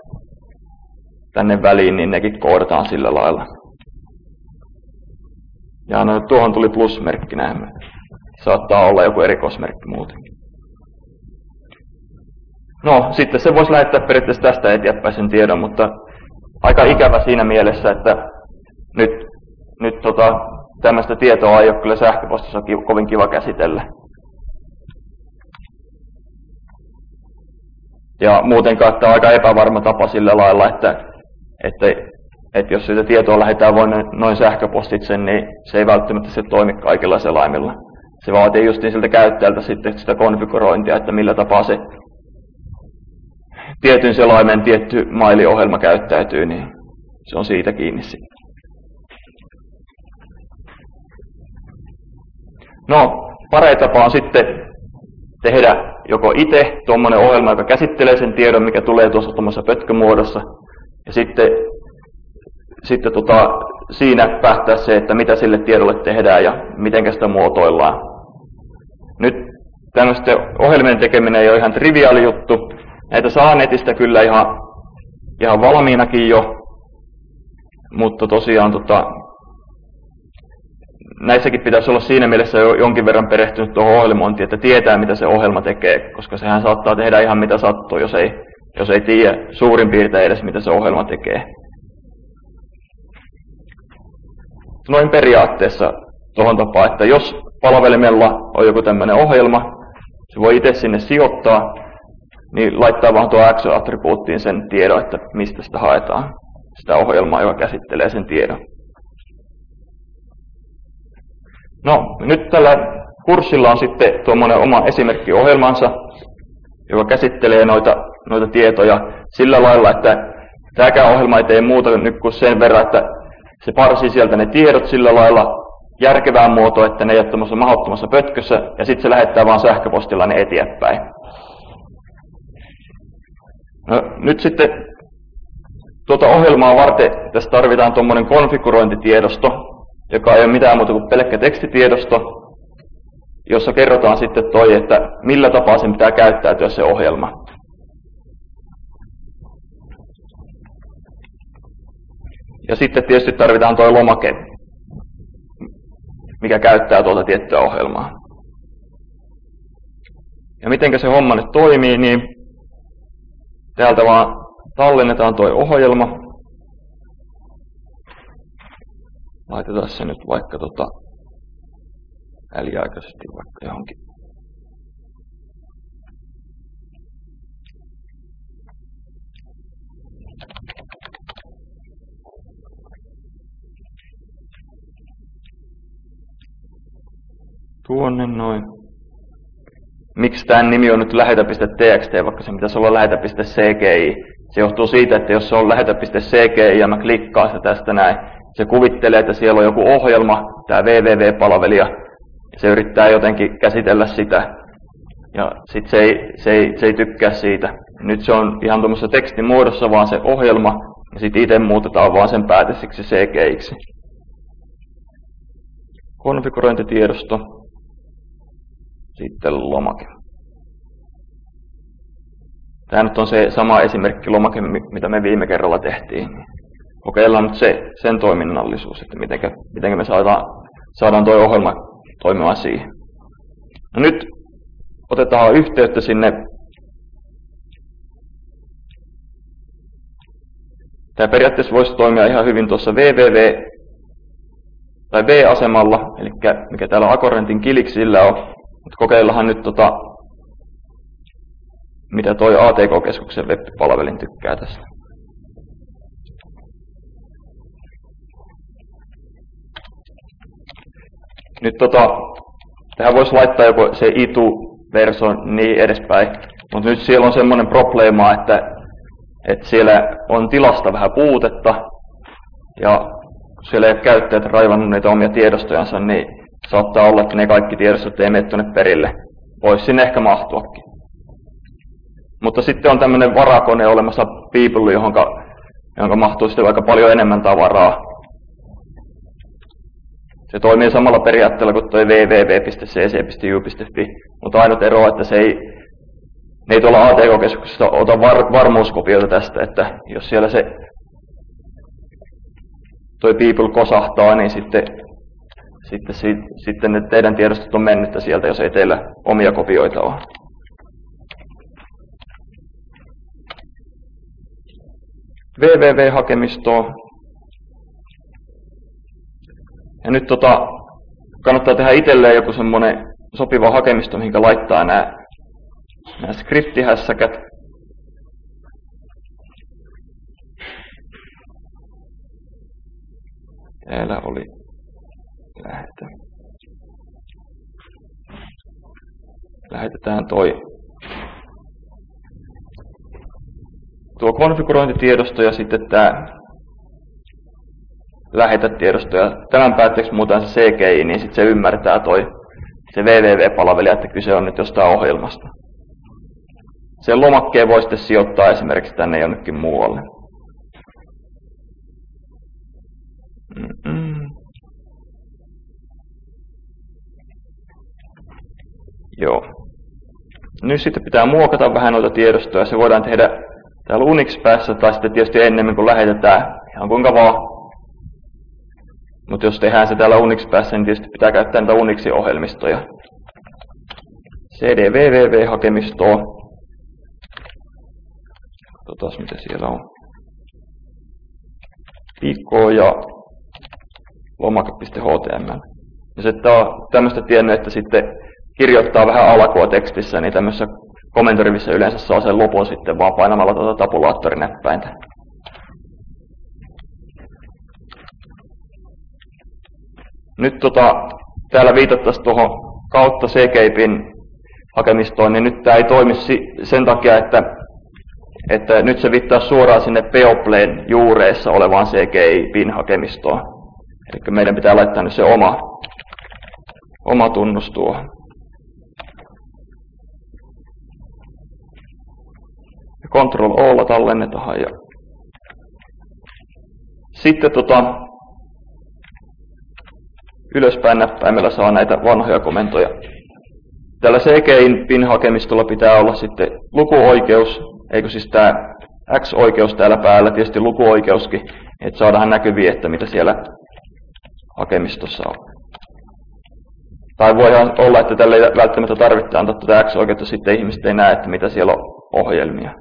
tänne väliin, niin nekin koodataan sillä lailla. Ja no, tuohon tuli plusmerkki näemme. Saattaa olla joku erikoismerkki muutenkin. No, sitten se voisi lähettää periaatteessa tästä eteenpäin sen tiedon, mutta aika ikävä siinä mielessä, että nyt tämmöistä tietoa ei ole kyllä sähköpostissa kovin kiva käsitellä. Ja muutenkaan tämä on aika epävarma tapa sillä lailla, että jos sitä tietoa lähdetään noin sähköpostitse, niin se ei välttämättä se toimi kaikilla selaimilla. Se vaatii just siltä käyttäjältä sitten sitä konfigurointia, että millä tapaa se tietyn selaimen tietty mailiohjelma käyttäytyy, niin se on siitä kiinni sitten. No, parempi tapa on sitten tehdä joko itse tuommoinen ohjelma, joka käsittelee sen tiedon, mikä tulee tuossa tuommoisessa pötkömuodossa, ja sitten siinä päättää se, että mitä sille tiedolle tehdään ja miten sitä muotoillaan. Nyt tämmöisten ohjelmien tekeminen ei ole ihan triviaali juttu. Näitä saa netistä kyllä ihan valmiinakin jo, mutta tosiaan näissäkin pitäisi olla siinä mielessä jo jonkin verran perehtynyt tuohon ohjelmointiin, että tietää mitä se ohjelma tekee, koska sehän saattaa tehdä ihan mitä sattuu, jos ei tiedä suurin piirtein edes mitä se ohjelma tekee. Noin periaatteessa tuohon tapaan, että jos palvelimella on joku tämmöinen ohjelma, se voi itse sinne sijoittaa, niin laittaa vaan tuo Action-attribuuttiin sen tiedon, että mistä sitä haetaan. Sitä ohjelmaa, joka käsittelee sen tiedon. No, nyt tällä kurssilla on sitten tuommoinen oma esimerkkiohjelmansa, joka käsittelee noita tietoja sillä lailla, että tämäkään ohjelma ei tee muuta nyt kuin sen verran, että se parsii sieltä ne tiedot sillä lailla järkevään muotoon, että ne ei ole tämmöisessä mahdottomassa pötkössä, ja sitten se lähettää vaan sähköpostilla ne eteenpäin. No, nyt sitten tuota ohjelmaa varten tässä tarvitaan tuommoinen konfigurointitiedosto, joka ei ole mitään muuta kuin pelkkä tekstitiedosto, jossa kerrotaan sitten että millä tapaa sen pitää käyttäytyä se ohjelma. Ja sitten tietysti tarvitaan tuo lomake, mikä käyttää tuota tiettyä ohjelmaa. Ja miten se homma nyt toimii, niin täältä vaan tallennetaan tuo ohjelma. Laitetaan se nyt vaikka väliaikaisesti vaikka johonkin. Tuonne noin. Miksi tämän nimi on nyt lähetä.txt, vaikka se pitäisi olla lähetä.cgi? Se johtuu siitä, että jos se on lähetä.cgi ja mä klikkaan sitä tästä näin, se kuvittelee, että siellä on joku ohjelma, tämä www-palvelija, ja se yrittää jotenkin käsitellä sitä, ja sitten se ei tykkää siitä. Nyt se on ihan tuommoisessa tekstimuodossa vaan se ohjelma, ja sitten itse muutetaan vaan sen päätesiksi CGI:ksi. Konfigurointitiedosto, sitten lomake. Tämä nyt on se sama esimerkki lomake, mitä me viime kerralla tehtiin. kokeillaan nyt sen toiminnallisuus, että miten me saadaan tuo ohjelma toimimaan siihen. No nyt otetaan yhteyttä sinne. Tämä periaatteessa voisi toimia ihan hyvin tuossa www tai V-asemalla, eli mikä täällä Akorentin kiliksillä on. Mutta kokeillahan nyt mitä toi ATK-keskuksen web-palvelin tykkää tästä. Nyt tähän voisi laittaa joko se itu-verso niin edespäin, mutta nyt siellä on semmoinen probleema, että siellä on tilasta vähän puutetta, ja kun siellä ei ole käyttäjät raivannut niitä omia tiedostojansa, niin saattaa olla, että ne kaikki tiedostot ei mene tuonne perille. Voisi sinne ehkä mahtuakin. Mutta sitten on tämmöinen varakone olemassa People, johon mahtuu sitten aika paljon enemmän tavaraa. Se toimii samalla periaatteella kuin tuo www.cc.ju.fi, mutta ainut ero on, että ne ei tuolla ATK-keskuksessa ota varmuuskopioita tästä, että jos siellä toi People kosahtaa, niin sitten ne teidän tiedostot on mennyttä sieltä, jos ei teillä omia kopioita ole. www-hakemistoa. Ja nyt kannattaa tehdä itselleen joku semmoinen sopiva hakemisto, mihin laittaa nämä skriptihässäkät. Täällä oli lähetetään tuo konfigurointitiedosto ja sitten tämä lähetetiedosto. Ja tämän päätteeksi muutaan se CGI, niin sitten se ymmärtää se www-palvelija, että kyse on nyt jostain ohjelmasta. Sen lomakkeen voi sitten sijoittaa esimerkiksi tänne jonnekin muualle. Joo. Nyt sitten pitää muokata vähän noita tiedostoja. Se voidaan tehdä täällä Unix-päässä tai sitten tietysti ennemmin kuin lähetetään ihan kuinka vaan. Mutta jos tehdään se täällä Unix-päässä, niin tietysti pitää käyttää näitä Unixin ohjelmistoja. CD www-hakemistoa. Katsotaan mitä siellä on. Pico ja lomake.html. Jos et ole tämmöistä tiennyt, että sitten kirjoittaa vähän alkua tekstissä, niin tämmöisessä komentorivissä yleensä saa sen lopun sitten vaan painamalla tabulaattorinäppäintä. Nyt täällä viitattaisiin tuohon kautta CGIPin hakemistoon, niin nyt tämä ei toimi sen takia, että nyt se viittaa suoraan sinne Peoplen juureessa olevaan CGIPin hakemistoon. Eli meidän pitää laittaa nyt se oma tunnus tuohon. Ctrl-O:lla tallennetaan ja sitten ylöspäin näppäimellä saa näitä vanhoja komentoja. Tällä CGIPin hakemistolla pitää olla sitten lukuoikeus, eikö siis tämä X-oikeus täällä päällä, tietysti lukuoikeuskin, että saadaan näkyviä, että mitä siellä hakemistossa on. Tai voi olla, että tällä ei välttämättä tarvitse antaa tätä X-oikeutta, sitten ihmiset ei näe, että mitä siellä on ohjelmia.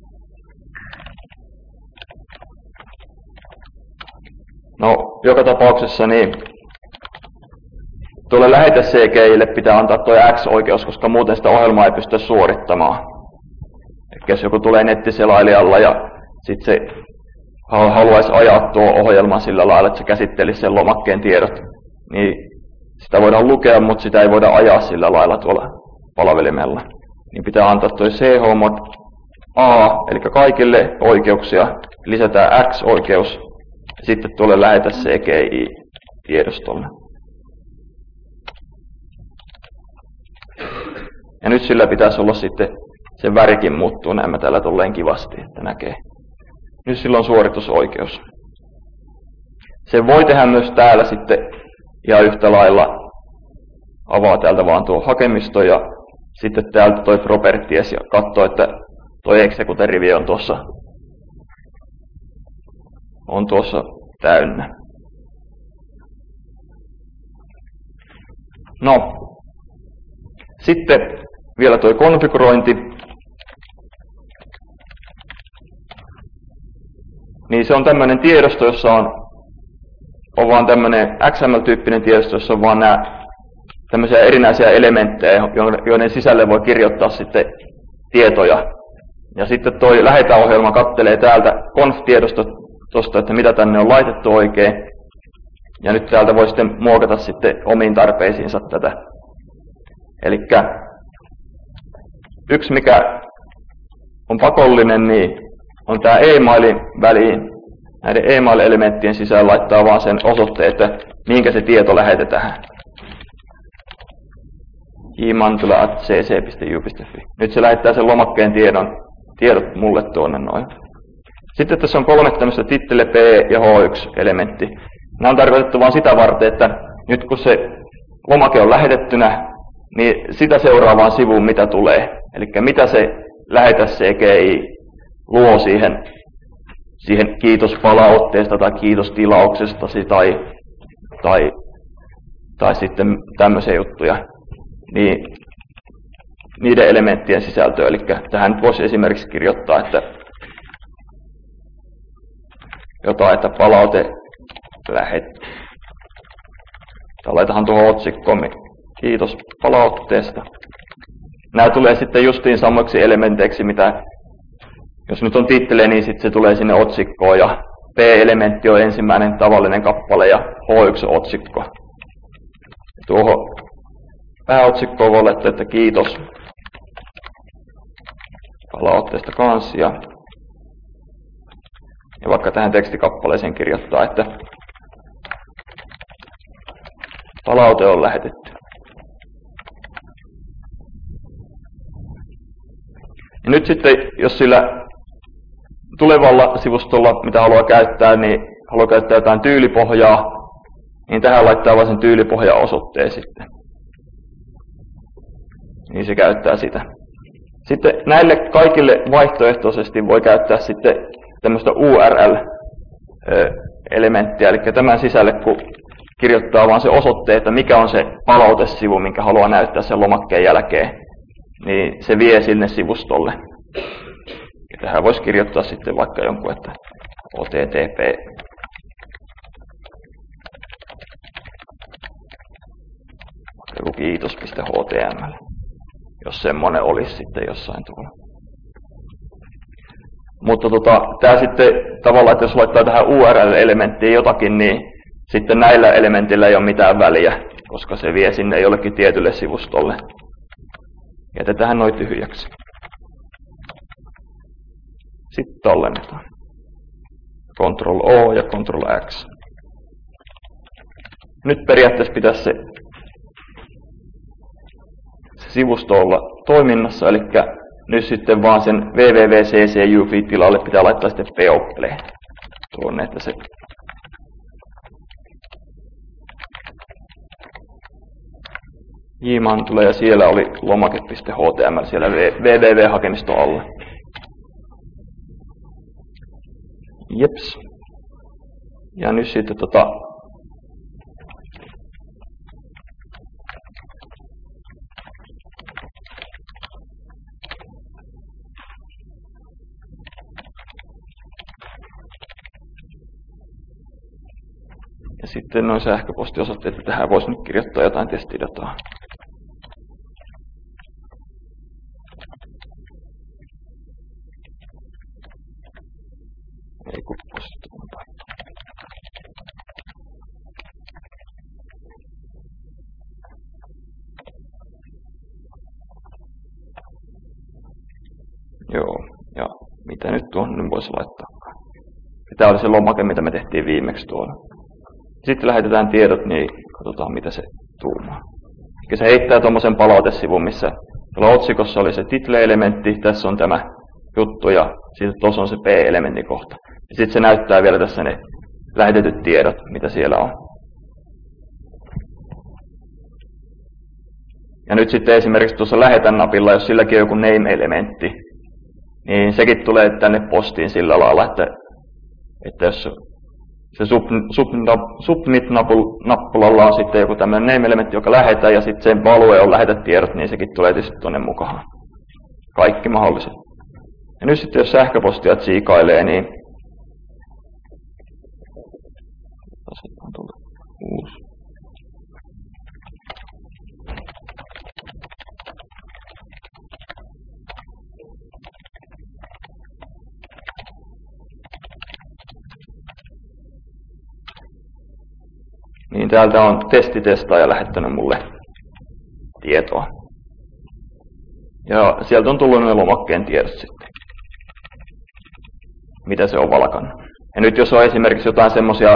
No, joka tapauksessa niin tuolle lähete-CGIlle pitää antaa tuo X-oikeus, koska muuten sitä ohjelmaa ei pysty suorittamaan. Eli jos joku tulee nettiselailijalla ja sitten se haluaisi ajaa tuo ohjelman sillä lailla, että se käsittelisi sen lomakkeen tiedot, niin sitä voidaan lukea, mutta sitä ei voida ajaa sillä lailla tuolla palvelimella. Niin pitää antaa tuo chmod A, eli kaikille oikeuksia, lisätään X-oikeus, ja sitten tuolle lähetä CGI-tiedostolle. Ja nyt sillä pitäisi olla sitten, se värikin muuttuu näemmä täällä tolleen kivasti, että näkee. Nyt sillä on suoritusoikeus. Se voi tehdä myös täällä sitten ihan yhtä lailla. Avaa täältä vaan tuo hakemisto ja sitten täältä toi properties ja katsoo, että toi execute-rivi on tuossa on tuossa täynnä. No, sitten vielä tuo konfigurointi. Niin se on tämmöinen tiedosto, jossa on vaan tämmöinen XML-tyyppinen tiedosto, jossa on vaan nämä tämmöisiä erinäisiä elementtejä, joiden sisälle voi kirjoittaa sitten tietoja. Ja sitten toi lähetäohjelma kattelee täältä conf-tiedostosta, että mitä tänne on laitettu oikein. Ja nyt täältä voi sitten muokata sitten omiin tarpeisiinsa tätä. Eli yksi mikä on pakollinen, niin on tämä e-mailin väliin. Näiden e-mail-elementtien sisään laittaa vaan sen osoitteen, että minkä se tieto lähetetään. imantula@cc.ju.fi. Nyt se lähettää sen lomakkeen tiedot mulle tuonne noin. Sitten tässä on 3 tämmöistä tittele, P ja H1-elementti. Nämä on tarkoitettu vain sitä varten, että nyt kun se lomake on lähetettynä, niin sitä seuraavaan sivuun mitä tulee. Eli mitä se lähetä CGI luo siihen kiitospalautteesta tai kiitostilauksestasi tai sitten tämmöisiä juttuja. Niin niiden elementtien sisältöä. Eli tähän voisi esimerkiksi kirjoittaa, että palaute lähetti. Laitahan tuohon otsikkoon, kiitos palautteesta. Nämä tulee sitten justiin samoiksi elementeiksi, mitä jos nyt on tittele, niin sitten se tulee sinne otsikkoon. Ja P-elementti on ensimmäinen tavallinen kappale ja H1 on otsikko. Tuohon pääotsikkoon voi laittaa, että kiitos palautteesta kanssa. Ja vaikka tähän tekstikappaleeseen kirjoittaa, että palaute on lähetetty. Ja nyt sitten, jos sillä tulevalla sivustolla, mitä haluaa käyttää, niin haluaa käyttää jotain tyylipohjaa, niin tähän laittaa vain sen tyylipohja-osoitteen sitten. Niin se käyttää sitä. Sitten näille kaikille vaihtoehtoisesti voi käyttää sitten tämmöistä URL-elementtiä, eli tämän sisälle kun kirjoittaa vaan se osoite, että mikä on se palautesivu, minkä haluaa näyttää sen lomakkeen jälkeen, niin se vie sinne sivustolle. Ja tähän voisi kirjoittaa sitten vaikka jonkun, että http joku kiitos.html, jos semmoinen olisi sitten jossain tuolla. Mutta tämä sitten tavallaan, että jos laittaa tähän URL-elementtiin jotakin, niin sitten näillä elementillä ei ole mitään väliä, koska se vie sinne jollekin tietylle sivustolle. Jätetään noin tyhjäksi. Sitten tallennetaan. Ctrl-O ja Ctrl-X. Nyt periaatteessa pitäisi se sivusto olla toiminnassa, eli nyt sitten vaan sen www.cc.ju-tilalle pitää laittaa sitten people tuonne, että se J-maan tulee ja siellä oli lomake.html siellä www-hakemiston alla. Jeps. Ja nyt sitten ja sitten noin sähköpostiosoitteet, että tähän voisi nyt kirjoittaa jotain testidataa. Ei kun postituun paikka. Joo, ja mitä nyt tuohon voisi laittaa? Tämä oli se lomake, mitä me tehtiin viimeksi tuolla. Sitten lähetetään tiedot, niin katsotaan mitä se tuumaa. Se heittää tuommoisen palautesivun, missä tuolla otsikossa oli se title-elementti, tässä on tämä juttu ja sitten tuossa on se P-elementin kohta. Ja sitten se näyttää vielä tässä ne lähetetyt tiedot, mitä siellä on. Ja nyt sitten esimerkiksi tuossa lähetän napilla, jos silläkin on joku name-elementti, niin sekin tulee tänne postiin sillä lailla, että jos se submit-nappulalla on sitten joku tämmöinen name-elementti, joka lähetään, ja sitten sen value on lähetä tiedot, niin sekin tulee tietysti tuonne mukaan. Kaikki mahdolliset. Ja nyt sitten jos sähköpostia tsiikailee, niin on tullut uusi. Niin täältä on testitestaaja lähettänyt mulle tietoa. Ja sieltä on tullut ne lomakkeen tiedot sitten. Mitä se on valkannut. Ja nyt jos on esimerkiksi jotain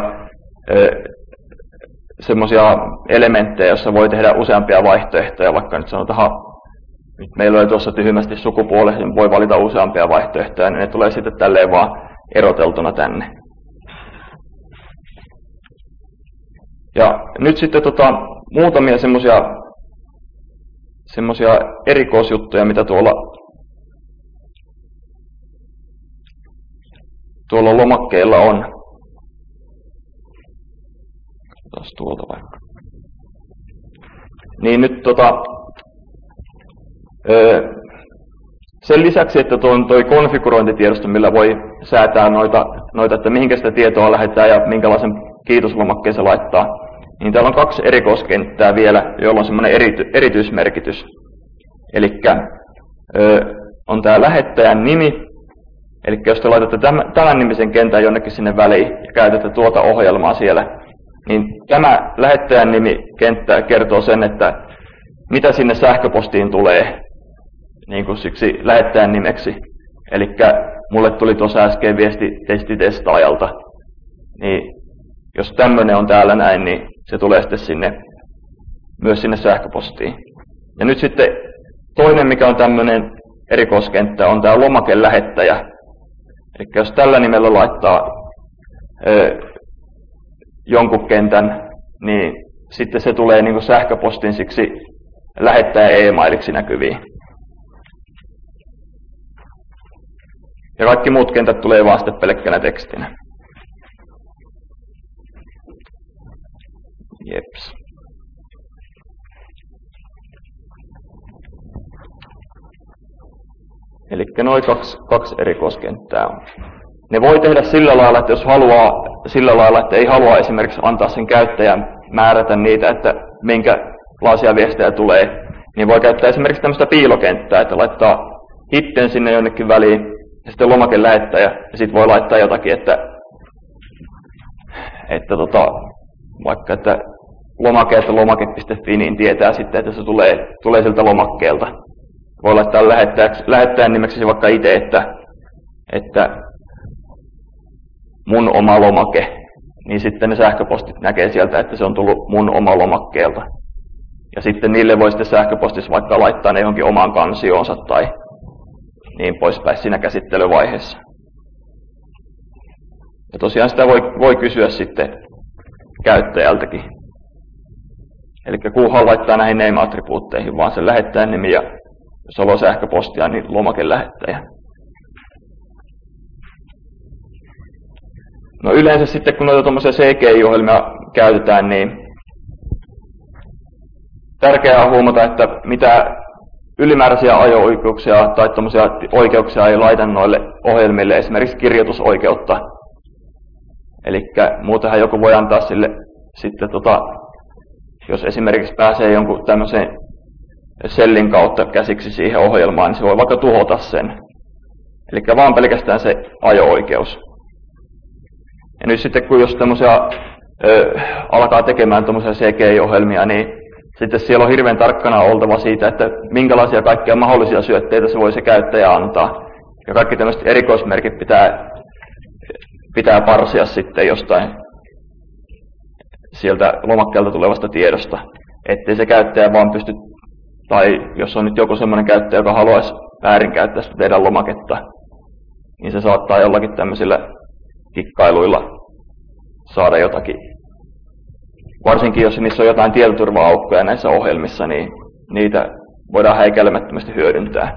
semmoisia elementtejä, joissa voi tehdä useampia vaihtoehtoja, vaikka nyt sanotaan, nyt meillä oli tuossa tyhmästi sukupuoli, niin voi valita useampia vaihtoehtoja, niin ne tulee sitten tälleen vaan eroteltuna tänne. Ja nyt sitten muutamia semmoisia erikoisjuttuja, mitä tuolla lomakkeilla on. Katsotaan tuolta vaikka. Niin nyt sen lisäksi, että toi konfigurointitiedosto, millä voi säätää noita, että mihinkä sitä tietoa lähetetään ja minkälaisen kiitoslomakkeen se laittaa, niin täällä on 2 erikoiskenttää vielä, joilla on semmoinen erityismerkitys. Eli on tämä lähettäjän nimi, eli jos te laitatte tämän nimisen kentän jonnekin sinne väliin ja käytätte tuota ohjelmaa siellä, niin tämä lähettäjän nimikenttä kertoo sen, että mitä sinne sähköpostiin tulee niin kuin siksi lähettäjän nimeksi. Eli mulle tuli tuossa äsken viesti testitestaajalta, niin jos tämmöinen on täällä näin, niin se tulee sitten myös sinne sähköpostiin. Ja nyt sitten toinen, mikä on tämmöinen erikoiskenttä, on tämä lomakelähettäjä. Eli jos tällä nimellä laittaa jonkun kentän, niin sitten se tulee niin kuin sähköpostin siksi lähettäjä e-mailiksi näkyviin. Ja kaikki muut kentät tulee vaan sitten pelkkänä tekstinä. Jeps. Eli noin kaksi erikoiskenttää on. Ne voi tehdä sillä lailla, että jos haluaa sillä lailla, että ei halua esimerkiksi antaa sen käyttäjän määrätä niitä, että minkälaisia viestejä tulee, niin voi käyttää esimerkiksi tämmöistä piilokenttää, että laittaa hitten sinne jonnekin väliin ja sitten lomake lähettäjä ja sitten voi laittaa jotakin, että vaikka että lomake.fi niin tietää sitten, että se tulee siltä lomakkeelta. Voi laittaa lähettäjän nimeksi vaikka itse, että mun oma lomake, niin sitten ne sähköpostit näkee sieltä, että se on tullut mun oma lomakkeelta. Ja sitten niille voi sitten sähköpostissa vaikka laittaa ne johonkin omaan kansioonsa tai niin poispäin siinä käsittelyvaiheessa. Ja tosiaan sitä voi kysyä sitten käyttäjältäkin. Eli kunhan laittaa näihin name-attribuutteihin vaan sen lähettäjän nimi ja jos haluaa sähköpostia, niin lomake lähettäjä. No yleensä sitten kun noita tuommoisia CGI-ohjelmia käytetään, niin tärkeää on huomata, että mitä ylimääräisiä ajo-oikeuksia tai tuommoisia oikeuksia ei laita noille ohjelmille, esimerkiksi kirjoitusoikeutta. Eli muutenhan joku voi antaa sille sitten, jos esimerkiksi pääsee jonkun tämmöisen sellin kautta käsiksi siihen ohjelmaan, niin se voi vaikka tuhota sen. Eli vaan pelkästään se ajo-oikeus. Ja nyt sitten kun jos tämmöisiä alkaa tekemään tämmöisiä CGI-ohjelmia, niin sitten siellä on hirveän tarkkana oltava siitä, että minkälaisia kaikkia mahdollisia syötteitä se voi se käyttäjä antaa. Ja kaikki tämmöiset erikoismerkit pitää parsia sitten jostain sieltä lomakkeelta tulevasta tiedosta. Ettei se käyttäjä vaan pysty, tai jos on nyt joku semmoinen käyttäjä, joka haluaisi väärinkäyttää sitä teidän lomaketta, niin se saattaa jollakin tämmöisillä kikkailuilla saada jotakin. Varsinkin jos niissä on jotain tietoturva-aukkoja näissä ohjelmissa, niin niitä voidaan häikäilemättömästi hyödyntää.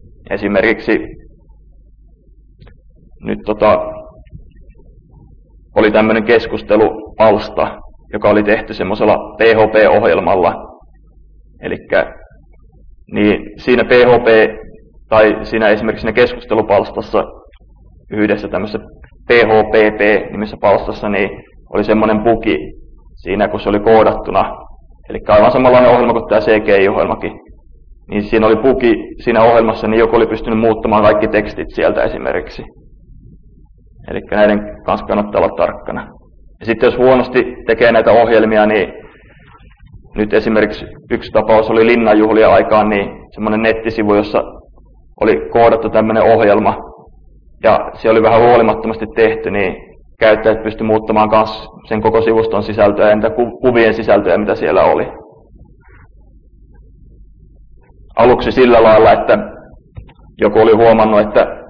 Esimerkiksi nyt oli tämmöinen keskustelupalsta, joka oli tehty semmoisella PHP-ohjelmalla. Elikkä niin siinä PHP tai siinä esimerkiksi siinä keskustelupalstassa yhdessä tämmöisessä PHPP-nimessä palstassa niin oli semmoinen bugi siinä, kun se oli koodattuna. Eli aivan samanlainen ohjelma kuin tämä CGI-ohjelmakin. Niin siinä oli bugi siinä ohjelmassa, niin joku oli pystynyt muuttamaan kaikki tekstit sieltä esimerkiksi. Eli näiden kanssa kannattaa olla tarkkana. Ja sitten jos huonosti tekee näitä ohjelmia, niin nyt esimerkiksi yksi tapaus oli linnanjuhlien aikaan, niin semmoinen nettisivu, jossa oli koodattu tämmöinen ohjelma, ja se oli vähän huolimattomasti tehty, niin käyttäjät pystyivät muuttamaan myös sen koko sivuston sisältöä ja niitä kuvien sisältöjä, mitä siellä oli. Aluksi sillä lailla, että joku oli huomannut,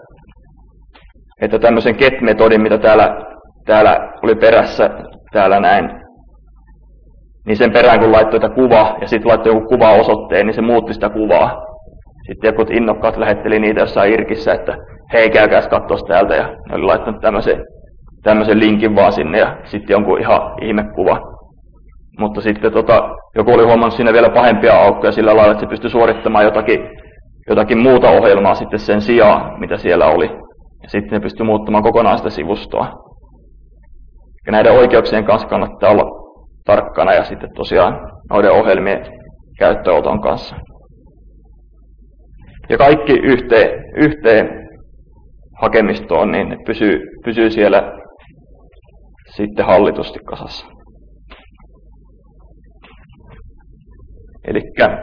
että tämmöisen get-metodin, mitä täällä oli perässä, täällä näin, niin sen perään kun laittoi tätä kuvaa ja sitten laittoi joku kuvaosoitteen, niin se muutti sitä kuvaa. Sitten jotkut innokkaat lähetteli niitä jossain irkissä, että hei, käykääs katsoa täältä, ja ne oli laittanut tämmöisen linkin vaan sinne ja sitten jonkun ihan ihmekuva. Mutta sitten joku oli huomannut siinä vielä pahempia aukkoja sillä lailla, että se pystyi suorittamaan jotakin muuta ohjelmaa sitten sen sijaan, mitä siellä oli. Ja sitten ne pystyi muuttamaan kokonaan sitä sivustoa. Ja näiden oikeuksien kanssa kannattaa olla tarkkana ja sitten tosiaan noiden ohjelmien käyttöönoton kanssa. Ja kaikki yhteen hakemistoon, niin ne pysyy siellä sitten hallitusti kasassa. Elikkä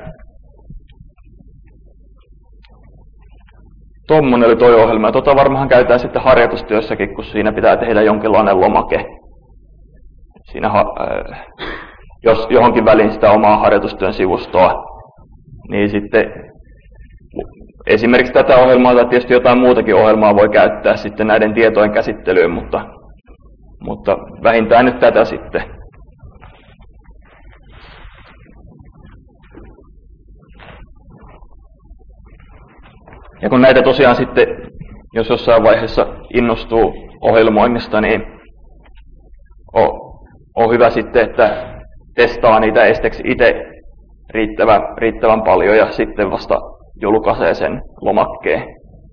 tommonen oli toi ohjelma. Ja varmaan käytetään sitten harjoitustyössäkin, kun siinä pitää tehdä jonkinlainen lomake. Siinä, jos johonkin väliin sitä omaa harjoitustyön sivustoa, niin sitten esimerkiksi tätä ohjelmaa tai tietysti jotain muutakin ohjelmaa voi käyttää sitten näiden tietojen käsittelyyn, mutta vähintään nyt tätä sitten. Ja kun näitä tosiaan sitten, jos jossain vaiheessa innostuu ohjelmoinnista, niin on hyvä sitten, että testaa niitä esteksi itse riittävän paljon ja sitten vasta julkaisee sen lomakkeen.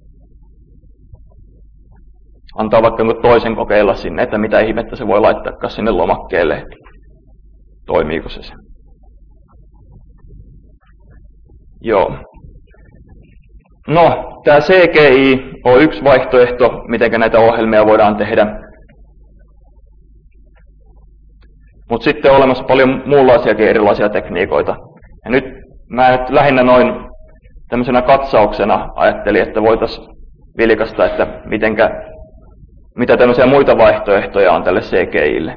Antaa vaikka toisen kokeilla sinne, että mitä ihmettä se voi laittaa sinne lomakkeelle. Toimiiko se? Joo. No, tämä CGI on yksi vaihtoehto, miten näitä ohjelmia voidaan tehdä. Mutta sitten on olemassa paljon muunlaisiakin erilaisia tekniikoita. Ja nyt mä lähinnä noin tämmöisenä katsauksena ajattelin, että voitaisiin vilkaista, että mitä tämmöisiä muita vaihtoehtoja on tälle CGIlle.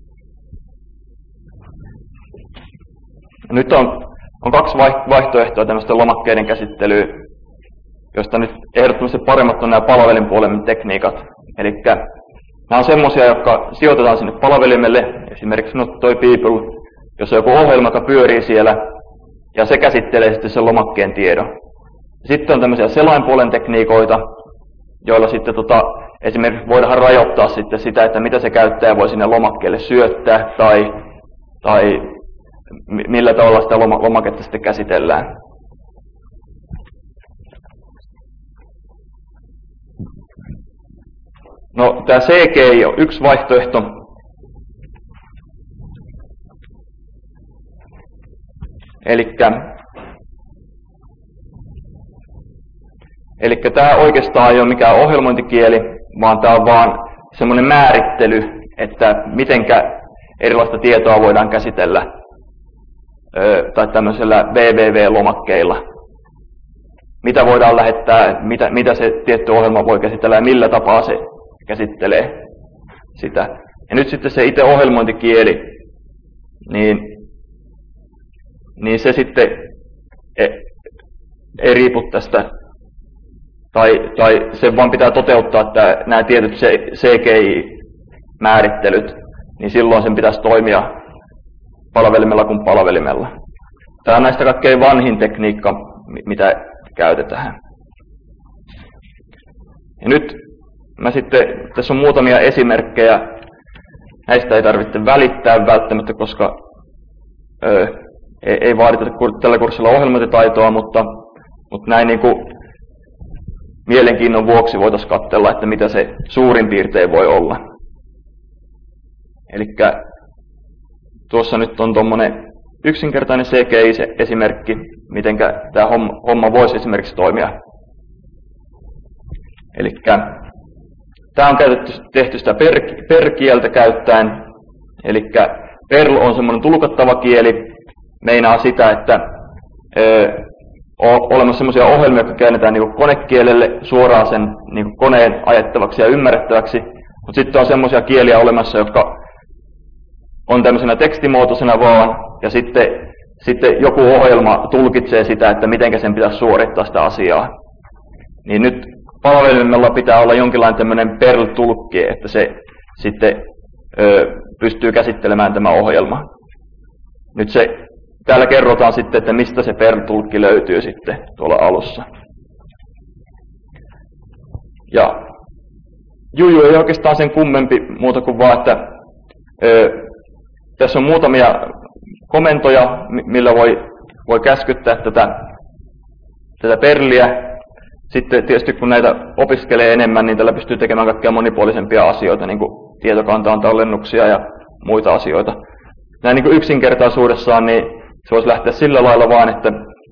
Nyt on kaksi vaihtoehtoa tämmöisten lomakkeiden käsittelyyn, josta nyt ehdottomasti paremmat on nämä palvelinpuolen tekniikat. Eli nämä on semmoisia, jotka sijoitetaan sinne palvelimelle, esimerkiksi toi People, jos on joku ohjelma, joka pyörii siellä, ja se käsittelee sitten sen lomakkeen tiedon. Sitten on tämmöisiä selainpuolen tekniikoita, joilla sitten esimerkiksi voidaan rajoittaa sitten sitä, että mitä se käyttäjä voi sinne lomakkeelle syöttää, tai millä tavalla sitä lomaketta sitten käsitellään. No, tämä CGI on yksi vaihtoehto. Elikkä tämä oikeastaan ei ole mikään ohjelmointikieli, vaan tämä on vaan semmoinen määrittely, että mitenkä erilaista tietoa voidaan käsitellä tai tämmöisellä www-lomakkeilla. Mitä voidaan lähettää, mitä se tietty ohjelma voi käsitellä ja millä tapaa se käsittelee sitä. Ja nyt sitten se itse ohjelmointikieli, niin se sitten ei riipu tästä, tai se vaan pitää toteuttaa, että nämä tietyt CGI-määrittelyt, niin silloin sen pitäisi toimia palvelimella kuin palvelimella. Tämä on näistä kaikkein vanhin tekniikka, mitä käytetään. Ja nyt tässä on muutamia esimerkkejä näistä ei tarvitse välittää välttämättä, koska ei vaadita tällä kurssilla ohjelmointitaitoa, mutta näin niin kuin mielenkiinnon vuoksi voitaisiin katsella, että mitä se suurin piirtein voi olla. Eli tuossa nyt on tuommoinen yksinkertainen CGI-esimerkki, miten tämä homma voisi esimerkiksi toimia. Eli tämä on tehty sitä per-kieltä käyttäen, eli Perl on semmoinen tulkattava kieli, meinaa sitä, että on olemassa semmoisia ohjelmia, jotka käännetään niin konekielelle suoraan sen niin koneen ajettavaksi ja ymmärrettäväksi, mutta sitten on semmoisia kieliä olemassa, jotka on tämmöisenä tekstimuotoisena vaan, ja sitten joku ohjelma tulkitsee sitä, että miten sen pitäisi suorittaa sitä asiaa. Niin nyt palvelimella pitää olla jonkinlainen tämmöinen Perl-tulkki, että se sitten pystyy käsittelemään tämä ohjelma. Nyt täällä kerrotaan sitten, että mistä se Perl-tulkki löytyy sitten tuolla alussa. Ja Juju ei oikeastaan sen kummempi muuta kuin vaan, että tässä on muutamia komentoja, millä voi käskyttää tätä Perliä. Sitten tietysti kun näitä opiskelee enemmän, niin tällä pystyy tekemään kaikkea monipuolisempia asioita, niin kuin tietokantaan tallennuksia ja muita asioita. Näin niin kuin yksinkertaisuudessaan, niin se voisi lähteä sillä lailla vaan, että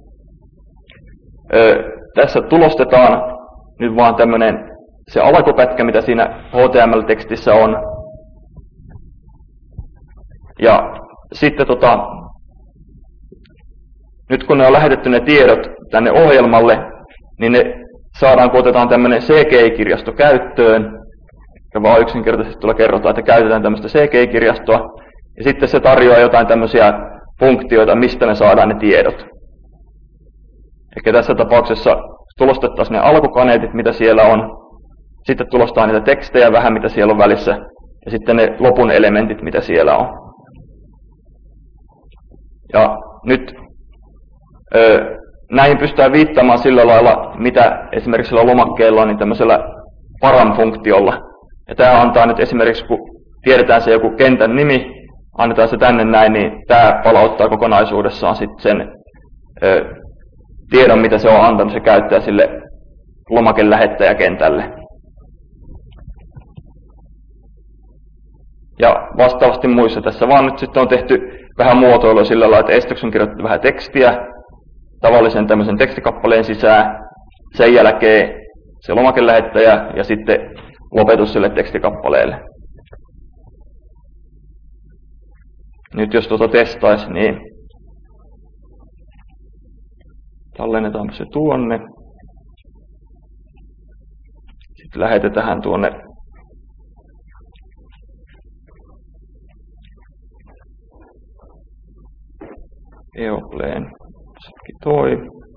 tässä tulostetaan nyt vaan tämmöinen se alkupätkä, mitä siinä HTML-tekstissä on. Ja sitten nyt kun ne on lähetetty ne tiedot tänne ohjelmalle, niin ne saadaan, kun otetaan tämmöinen CGI-kirjasto käyttöön, ja vaan yksinkertaisesti tuolla kerrotaan, että käytetään tämmöistä CGI-kirjastoa, ja sitten se tarjoaa jotain tämmöisiä funktioita, mistä me saadaan ne tiedot. Eli tässä tapauksessa tulostettaisiin ne alkukaneetit, mitä siellä on, sitten tulostaa niitä tekstejä vähän, mitä siellä on välissä, ja sitten ne lopun elementit, mitä siellä on. Ja nyt näihin pystytään viittaamaan sillä lailla, mitä esimerkiksi sillä lomakkeella on, niin tämmöisellä param-funktiolla. Ja tämä antaa nyt esimerkiksi, kun tiedetään se joku kentän nimi, annetaan se tänne näin, niin tämä palauttaa kokonaisuudessaan sitten sen tiedon, mitä se on antanut se käyttäjä sille lomakelähettäjäkentälle. Ja vastaavasti muissa tässä vaan nyt sitten on tehty vähän muotoilua sillä lailla, että ensiksi on kirjoitettu vähän tekstiä tavallisen tämmöisen tekstikappaleen sisään, sen jälkeen se lomakelähettäjä ja sitten lopetus sille tekstikappaleelle. Nyt jos testaisi, niin tallennetaanpa se tuonne. Sitten lähetetään tuonne Eopleen. Sitten toi.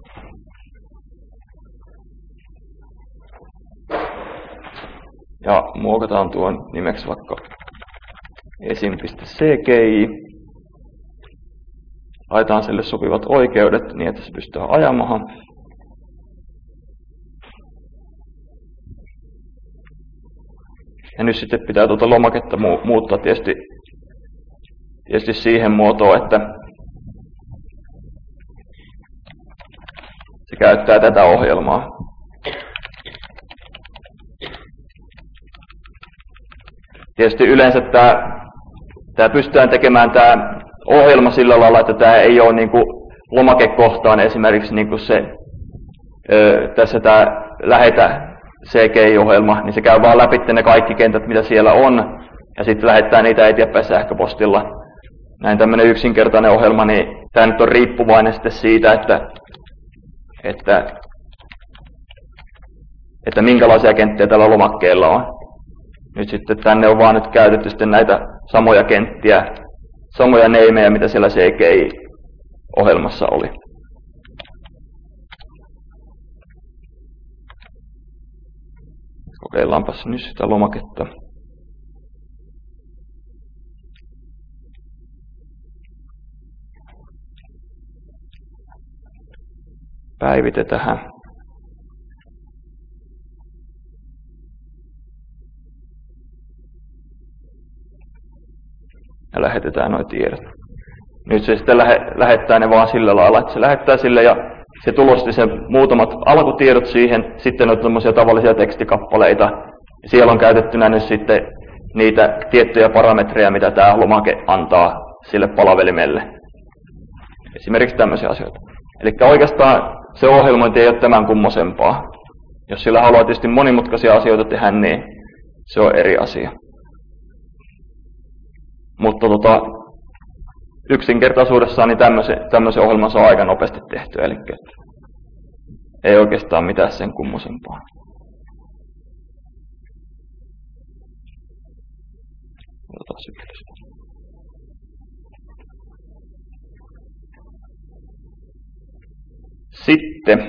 Ja muokataan tuon nimeksi vaikka esim.cgi. Laitetaan sille sopivat oikeudet niin, että se pystyy ajamaan. Ja nyt sitten pitää tuota lomaketta muuttaa tietysti siihen muotoon, että se käyttää tätä ohjelmaa. Tietysti yleensä tämä pystytään tekemään tämä ohjelma sillä lailla, että tämä ei ole niin kuin lomakekohtainen esimerkiksi niin kuin tässä tämä lähetä CGI-ohjelma, niin se käy vaan läpi ne kaikki kentät, mitä siellä on, ja sitten lähettää niitä eteenpäin sähköpostilla. Näin tämmöinen yksinkertainen ohjelma, niin tämä nyt on riippuvainen sitten siitä, että minkälaisia kenttiä tällä lomakkeella on. Nyt sitten tänne on vaan nyt käytetty sitten näitä samoja kenttiä, samoja neimejä, mitä siellä CGI-ohjelmassa oli. Kokeillaanpas nyt sitä lomaketta. Päivitetään. ja lähetetään nuo tiedot. Nyt se sitten lähettää ne vaan sillä lailla, että se lähettää sille ja se tulosti sen muutamat alkutiedot siihen, sitten on tämmöisiä tavallisia tekstikappaleita. Siellä on käytettynä nyt sitten niitä tiettyjä parametreja, mitä tämä lomake antaa sille palvelimelle. Esimerkiksi tämmöisiä asioita. Eli oikeastaan se ohjelmointi ei ole tämän kummosempaa. Jos sillä haluaa tietysti monimutkaisia asioita tehdä, niin se on eri asia. Mutta yksinkertaisuudessaan niin tämmöisen ohjelman saa aika nopeasti tehtyä. Eli ei oikeastaan mitään sen kummosempaa. Sitten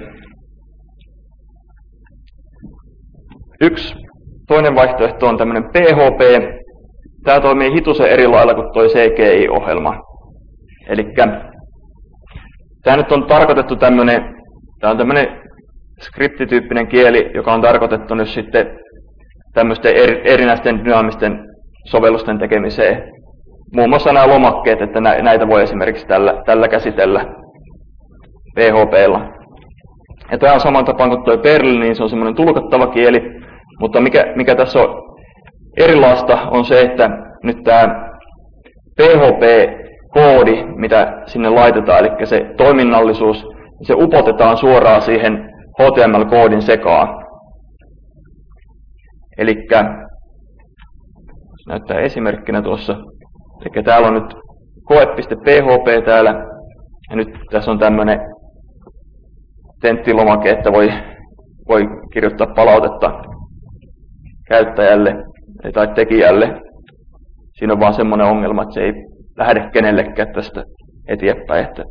toinen vaihtoehto on tämmöinen PHP. Tämä toimii hitusen eri lailla kuin tuo CGI-ohjelma. Eli tämä nyt on tarkoitettu tämä on tämmöinen skriptityyppinen kieli, joka on tarkoitettu nyt sitten tämmöisten erinäisten dynaamisten sovellusten tekemiseen. Muun muassa nämä lomakkeet, että näitä voi esimerkiksi tällä käsitellä PHP:lla. Ja tämä on saman tapaan kuin tuo Perl, niin se on semmoinen tulkattava kieli, mutta mikä tässä on erilaista on se, että nyt tämä PHP-koodi, mitä sinne laitetaan, eli se toiminnallisuus, se upotetaan suoraan siihen HTML-koodin sekaan. Eli näyttää esimerkkinä tuossa. Eli täällä on nyt koe.php täällä, ja nyt tässä on tämmöinen tenttilomake, että voi kirjoittaa palautetta käyttäjälle tai tekijälle. Siinä on vaan semmoinen ongelma, että se ei lähde kenellekään tästä eteenpäin. Että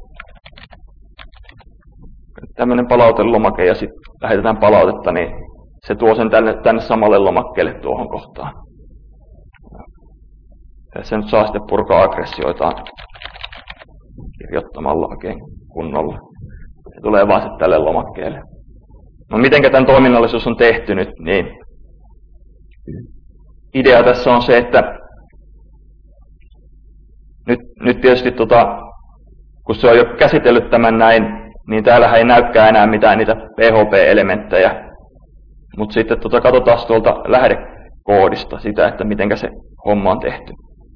tämmöinen palautelomake ja sitten lähetetään palautetta, niin se tuo sen tänne samalle lomakkeelle tuohon kohtaan. Tässä nyt saa sitten purkaa aggressioitaan kirjoittamalla oikein kunnolla. Se tulee vaan sitten tälle lomakkeelle. No mitenkä tämän toiminnallisuus on tehty nyt, niin idea tässä on se, että nyt tietysti kun se on jo käsitellyt tämän näin, niin täällähän ei näykään enää mitään niitä PHP-elementtejä. Mutta sitten katsotaan tuolta lähdekoodista sitä, että mitenkä se homma on tehty.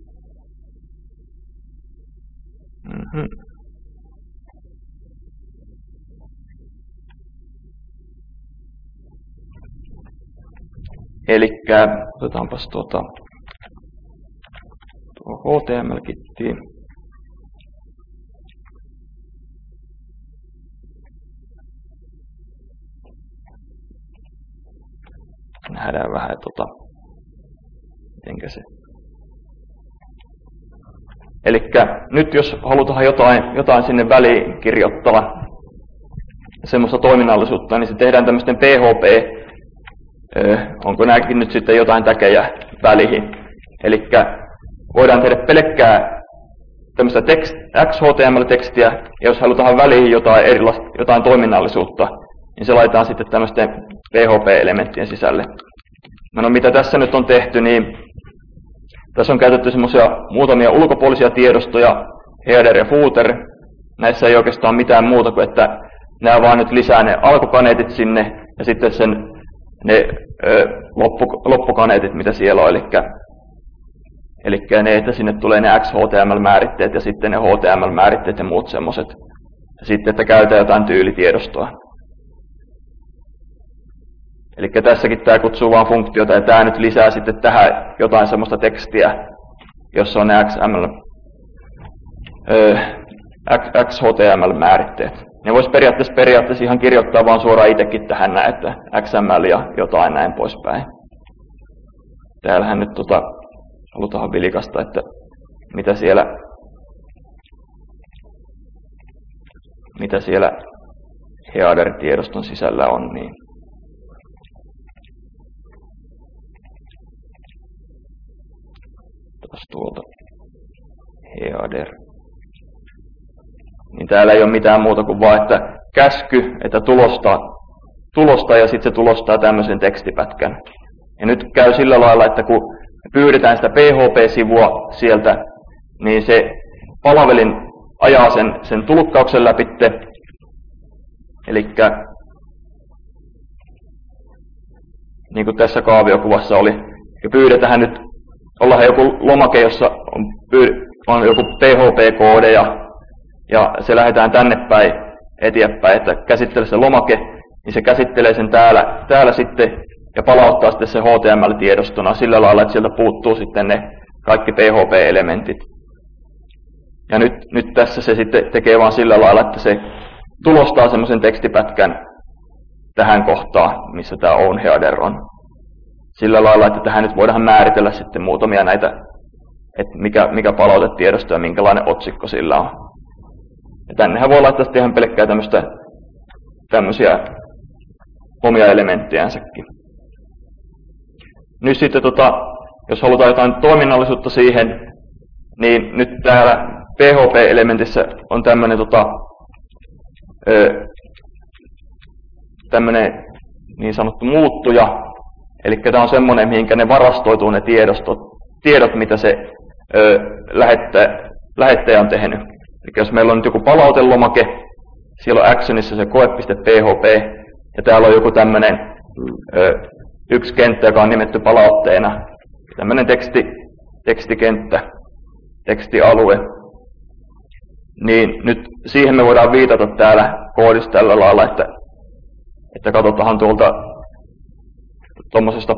Elikkä otetaanpas tuo HTML-kittiin. Nähdään vähän, mitenkä se. Elikkä nyt jos halutaan jotain sinne väliin kirjoittaa, semmoista toiminnallisuutta, niin se tehdään tämmöisten PHP, onko nämäkin nyt sitten jotain täkejä väliin. Elikkä voidaan tehdä pelkkää tämmöistä XHTML-tekstiä, ja jos halutaan väliin jotain toiminnallisuutta, niin se laitetaan sitten tämmöisten PHP-elementtien sisälle. No mitä tässä nyt on tehty, niin tässä on käytetty semmoisia muutamia ulkopuolisia tiedostoja, header ja footer. Näissä ei oikeastaan mitään muuta kuin, että nämä vaan nyt lisää ne alkukaneetit sinne ja sitten ne loppukaneetit, mitä siellä on. Eli ne, että sinne tulee ne XHTML-määritteet ja sitten ne HTML-määritteet ja muut semmoiset. Ja sitten, että käytetään jotain tyylitiedostoa. Eli tässäkin tämä kutsuu vain funktiota ja tämä nyt lisää sitten tähän jotain semmoista tekstiä, jossa on ne XHTML-määritteet. Ne voisi periaatteessa ihan kirjoittaa vaan suoraan itsekin tähän näin, että XML ja jotain näin poispäin. Täällähän nyt halutaan vilkasta, että mitä siellä header-tiedoston sisällä on. Niin. Taas tuolta header. Niin täällä ei ole mitään muuta kuin vaan, että käsky, että tulosta ja sitten se tulostaa tämmöisen tekstipätkän. Ja nyt käy sillä lailla, että kun pyydetään sitä PHP-sivua sieltä niin se palvelin ajaa sen tulkkauksen läpitte. Elikkä niin kuin tässä kaaviokuvassa oli, ja pyydetään nyt, ollaan joku lomake, jossa on joku PHP-koode, ja se lähdetään tänne päin eteenpäin, että käsittelee se lomake, niin se käsittelee sen täällä sitten, ja palauttaa sitten se HTML-tiedostona sillä lailla, että sieltä puuttuu sitten ne kaikki PHP-elementit. Ja nyt tässä se sitten tekee vaan sillä lailla, että se tulostaa semmoisen tekstipätkän tähän kohtaan, missä tämä own header on. Sillä lailla, että tähän nyt voidaan määritellä sitten muutamia näitä, että mikä palautetiedosto ja minkälainen otsikko sillä on. Ja tännehän voi laittaa sitten ihan pelkkää tämmöisiä omia elementtiänsäkin. Nyt sitten jos halutaan jotain toiminnallisuutta siihen, niin nyt täällä PHP-elementissä on tämmöinen niin sanottu muuttuja. Eli tämä on semmoinen, mihinkä ne varastoituu ne tiedot, mitä se lähettäjä on tehnyt. Eli jos meillä on nyt joku palautelomake, siellä on actionissa se koe.php, ja täällä on joku tämmöinen yksi kenttä, joka on nimetty palautteena. Tämmöinen tekstikenttä, tekstialue. Niin nyt siihen me voidaan viitata täällä koodissa tällä lailla, että katsotaan tuolta tuommoisesta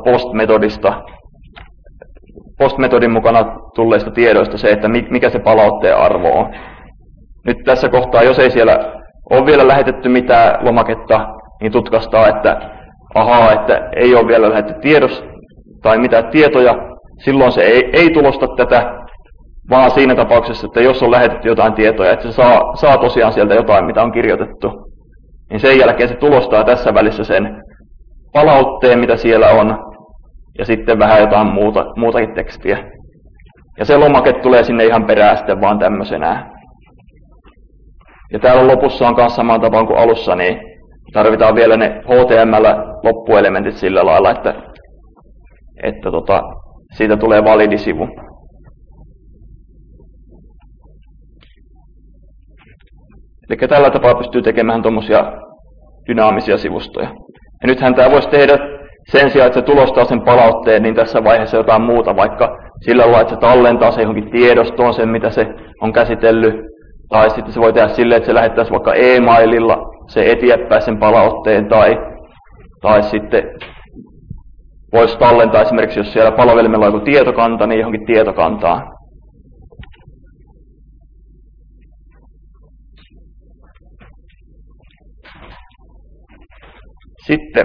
post-metodin mukana tulleista tiedoista se, että mikä se palautteen arvo on. Nyt tässä kohtaa, jos ei siellä ole vielä lähetetty mitään lomaketta, niin tutkaistaan, että ei ole vielä lähetetty tiedos tai mitään tietoja. Silloin se ei tulosta tätä, vaan siinä tapauksessa, että jos on lähetetty jotain tietoja, että se saa tosiaan sieltä jotain, mitä on kirjoitettu, niin sen jälkeen se tulostaa tässä välissä sen palautteen, mitä siellä on, ja sitten vähän jotain muutakin tekstiä. Ja se lomake tulee sinne ihan perään sitten vaan tämmöisenään. Ja täällä lopussa on myös samaan tapaan kuin alussa, niin tarvitaan vielä ne HTML-loppuelementit sillä lailla, että siitä tulee validisivu. Eli tällä tapaa pystyy tekemään tuommoisia dynaamisia sivustoja. Ja nythän tämä voisi tehdä sen sijaan, että se tulostaa sen palautteen, niin tässä vaiheessa jotain muuta, vaikka sillä lailla, että se tallentaa se johonkin tiedostoon sen, mitä se on käsitellyt. Tai sitten se voi tehdä silleen, että se lähettäisi vaikka e-maililla se eteenpäin sen palautteen, tai sitten voisi tallentaa esimerkiksi, jos siellä palvelimella on joku tietokanta, niin johonkin tietokantaan. Sitten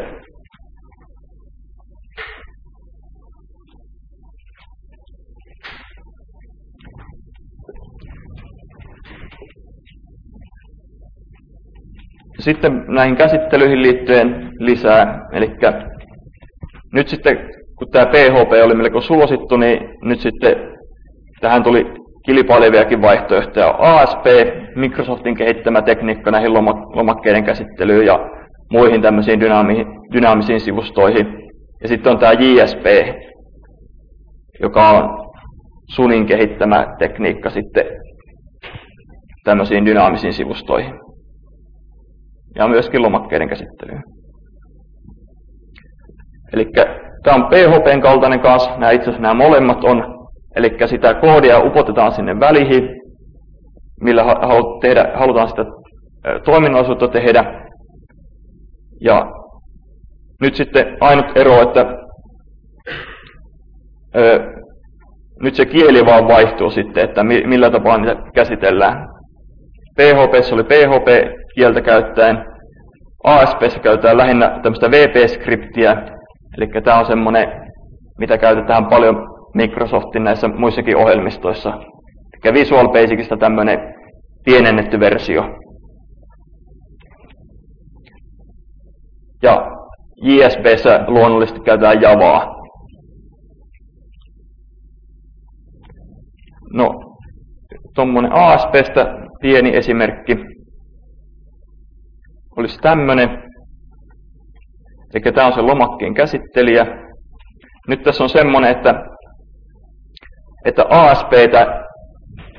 näihin käsittelyihin liittyen lisää. Eli nyt sitten, kun tämä PHP oli melko suosittu, niin nyt sitten tähän tuli kilpaileviakin vaihtoehtoja. ASP, Microsoftin kehittämä tekniikka näihin lomakkeiden käsittelyyn ja muihin tämmöisiin dynaamisiin sivustoihin. Ja sitten on tämä JSP, joka on Sunin kehittämä tekniikka sitten tämmöisiin dynaamisiin sivustoihin. Ja myöskin lomakkeiden käsittelyyn. Eli tämä on PHPn kaltainen kanssa, itse asiassa nämä molemmat on. Eli sitä koodia upotetaan sinne väliin, millä halutaan sitä toiminnallisuutta tehdä. Ja nyt sitten ainut ero, että nyt se kieli vaan vaihtuu sitten, että millä tapaa niitä käsitellään. PHP:ssä oli PHP-kieltä käyttäen, ASP:ssä käytetään lähinnä tämmöistä VP-skriptiä, eli tämä on semmoinen, mitä käytetään paljon Microsoftin näissä muissakin ohjelmistoissa. Eli Visual Basicista tämmöinen pienennetty versio. Ja JSP:ssä luonnollisesti käytetään Javaa. No, tuommoinen ASP:stä pieni esimerkki olisi tämmöinen. Eli tämä on se lomakkeen käsittelijä. Nyt tässä on semmoinen, että ASP:tä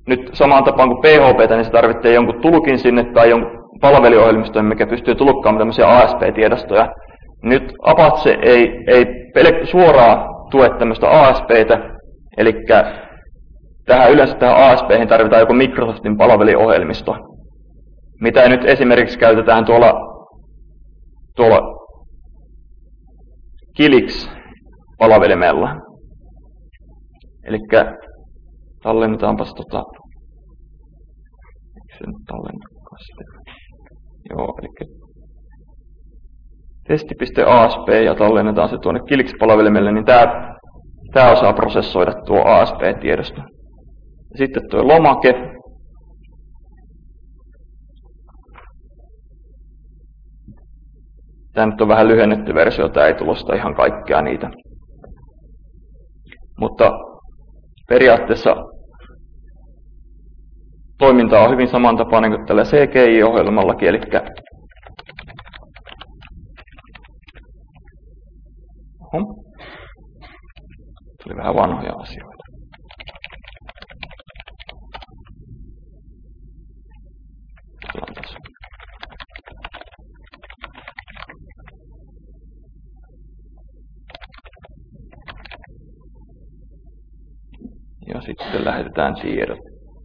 nyt samaan tapaan kuin PHP:tä, niin se tarvitsee jonkun tulkin sinne tai jonkun palveliohjelmiston, mikä pystyy tulkkaamaan tämmöisiä ASP-tiedostoja. Nyt Apache ei suoraan tue tämmöistä ASP:tä, eli yleensä tähän ASP:hin tarvitaan joku Microsoftin palveliohjelmisto, mitä nyt esimerkiksi käytetään tuolla Kilix-palvelimella. Eli tallennetaanpas Joo, eli testi.asp ja tallennetaan se tuonne Kilix-palvelimelle, niin tämä osaa prosessoida tuo ASP-tiedosto. Sitten tuo lomake. Tämä nyt on vähän lyhennetty versio, tämä ei tulosta ihan kaikkea niitä. Mutta periaatteessa toiminta on hyvin samantapainen kuin tällä CGI-ohjelmallakin, eli tuli vähän vanhoja asioita. Ja sitten lähetetään tiedot.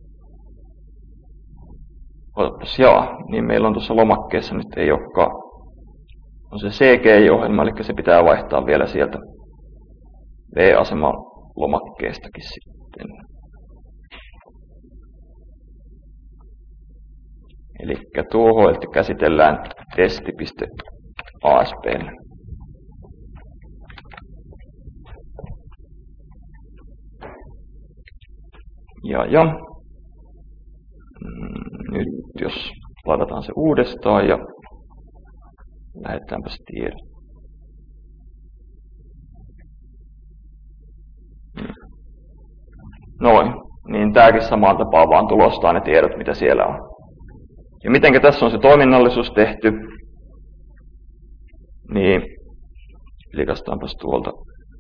Otapas niin meillä on tuossa lomakkeessa nyt ei olekaan. On se CGI-ohjelma, eli se pitää vaihtaa vielä sieltä V-asema lomakkeestakin sitten. Eli tuo hoiti käsitellään testi.asp. Nyt jos ladataan se uudestaan ja lähetetäänpäs tiedot. Noin, niin tääkin samaan tapaan vaan tulostaa ne tiedot, mitä siellä on. Ja mitenkä tässä on se toiminnallisuus tehty, niin klikastaanpas tuolta.